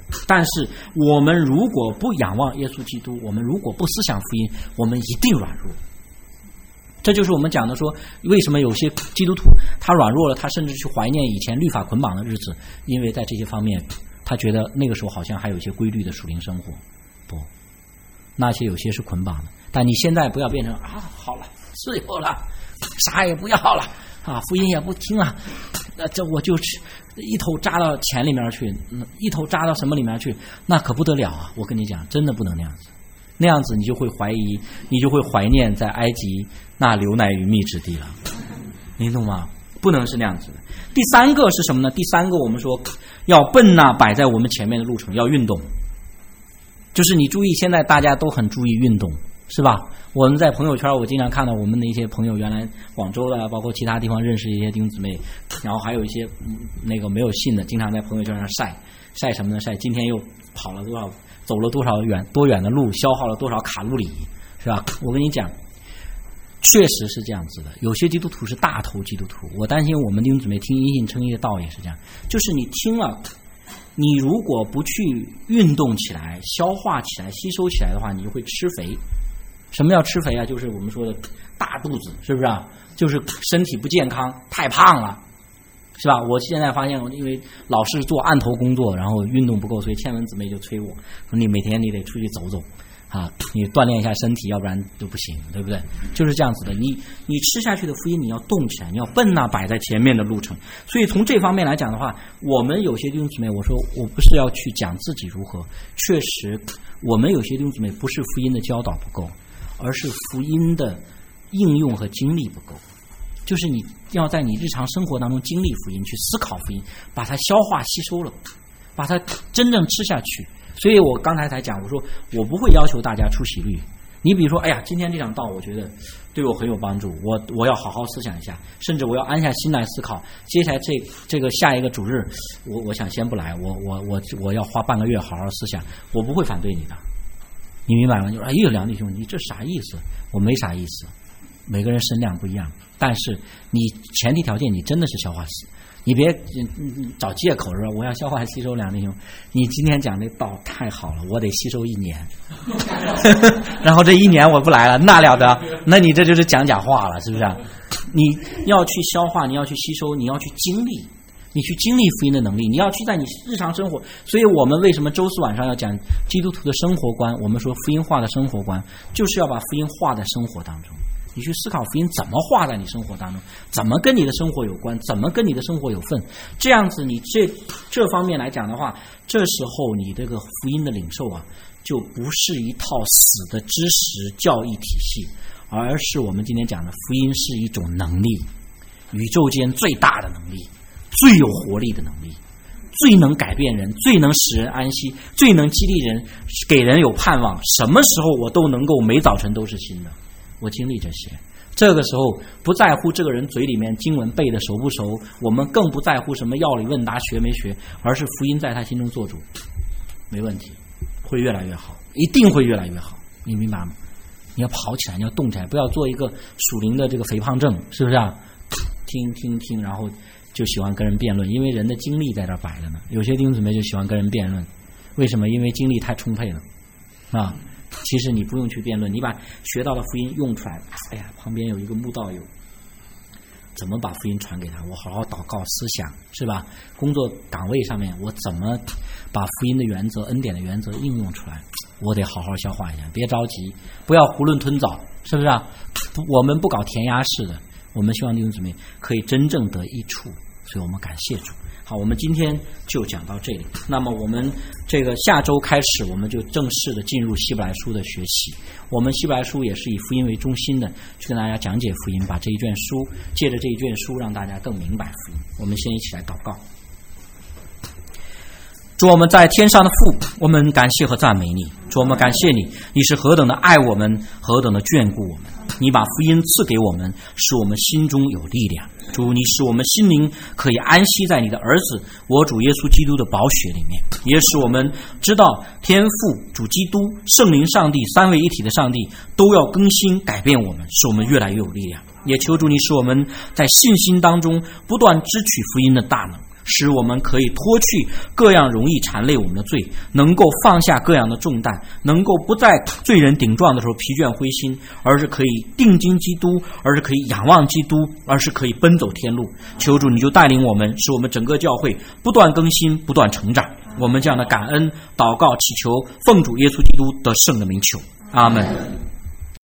但是我们如果不仰望耶稣基督，我们如果不思想福音，我们一定软弱。这就是我们讲的说，为什么有些基督徒他软弱了，他甚至去怀念以前律法捆绑的日子，因为在这些方面他觉得那个时候好像还有一些规律的属灵生活。不，那些有些是捆绑的，但你现在不要变成啊，好了，自由了，啥也不要了啊，福音也不听了，那这我就一头扎到钱里面去，一头扎到什么里面去，那可不得了啊！我跟你讲，真的不能那样子，那样子你就会怀疑，你就会怀念在埃及那流奶与蜜之地了，你懂吗？不能是那样子的。第三个是什么呢？第三个我们说要奔那摆在我们前面的路程，要运动。就是你注意，现在大家都很注意运动，是吧？我们在朋友圈，我经常看到我们的一些朋友，原来广州的，包括其他地方认识一些弟兄姊妹，然后还有一些、嗯、那个没有信的，经常在朋友圈上晒晒什么呢？晒今天又跑了多少，走了多少远多远的路，消耗了多少卡路里，是吧？我跟你讲，确实是这样子的。有些基督徒是大头基督徒，我担心我们弟兄姊妹听因信称义的道也是这样，就是你听了。你如果不去运动起来、消化起来、吸收起来的话，你就会吃肥。什么叫吃肥啊？就是我们说的大肚子，是不是啊？就是身体不健康，太胖了，是吧？我现在发现，因为老是做案头工作，然后运动不够，所以倩文姊妹就催我说：“你每天你得出去走走啊，你锻炼一下身体，要不然就不行，对不对？”就是这样子的。你你吃下去的福音，你要动起来，你要奔那摆在前面的路程。所以从这方面来讲的话，我们有些弟兄姊妹，我说我不是要去讲自己如何，确实我们有些弟兄姊妹不是福音的教导不够，而是福音的应用和经历不够。就是你要在你日常生活当中经历福音，去思考福音，把它消化吸收了，把它真正吃下去。所以我刚才才讲，我说我不会要求大家出席率。你比如说，哎呀，今天这场道我觉得对我很有帮助，我我要好好思想一下，甚至我要安下心来思考。接下来这这个下一个主日，我我想先不来，我我我我要花半个月好好思想，我不会反对你的。你明白吗？就是哎呦，梁弟兄，你这啥意思？我没啥意思。每个人身量不一样，但是你前提条件你真的是消化死。你别找借口是吧？我要消化吸收梁弟兄，你今天讲这道太好了，我得吸收一年，然后这一年我不来了，那了得？那你这就是讲假话了，是不是？你要去消化，你要去吸收，你要去经历，你去经历福音的能力，你要去在你日常生活。所以我们为什么周四晚上要讲基督徒的生活观？我们说福音化的生活观，就是要把福音化在生活当中。你去思考福音怎么化在你生活当中，怎么跟你的生活有关，怎么跟你的生活有份。这样子你这这方面来讲的话，这时候你这个福音的领受啊，就不是一套死的知识教义体系，而是我们今天讲的福音是一种能力，宇宙间最大的能力，最有活力的能力，最能改变人，最能使人安息，最能激励人，给人有盼望。什么时候我都能够每早晨都是新的。我经历这些，这个时候不在乎这个人嘴里面经文背的熟不熟，我们更不在乎什么药理问答学没学，而是福音在他心中做主，没问题，会越来越好，一定会越来越好，你明白吗？你要跑起来，你要动起来，不要做一个属灵的这个肥胖症，是不是啊？听听听，然后就喜欢跟人辩论，因为人的精力在这摆着呢。有些弟兄姊妹就喜欢跟人辩论，为什么？因为精力太充沛了啊。其实你不用去辩论，你把学到的福音用出来。哎呀，旁边有一个慕道友，怎么把福音传给他？我好好祷告思想，是吧？工作岗位上面，我怎么把福音的原则、恩典的原则应用出来？我得好好消化一下，别着急，不要囫囵吞枣，是不是啊？我们不搞填鸭式的，我们希望弟兄姊妹可以真正得益处，所以我们感谢主。好，我们今天就讲到这里。那么我们这个下周开始，我们就正式的进入希伯来书的学习。我们希伯来书也是以福音为中心的，去跟大家讲解福音，把这一卷书，借着这一卷书，让大家更明白福音。我们先一起来祷告。主，我们在天上的父，我们感谢和赞美你。主，我们感谢你，你是何等的爱我们，何等的眷顾我们。你把福音赐给我们，使我们心中有力量。主，你使我们心灵可以安息在你的儿子我主耶稣基督的宝血里面，也使我们知道天父、主基督、圣灵上帝三位一体的上帝都要更新改变我们，使我们越来越有力量。也求主你使我们在信心当中不断支取福音的大能， 使我们可以脱去各样容易缠累我们的罪，能够放下各样的重担，能够不在罪人顶撞的时候疲倦灰心，而是可以定睛基督，而是可以仰望基督，而是可以奔走天路。求主你就带领我们，使我们整个教会不断更新，不断成长。我们这样的感恩祷告祈求，奉主耶稣基督得胜的名求，阿们。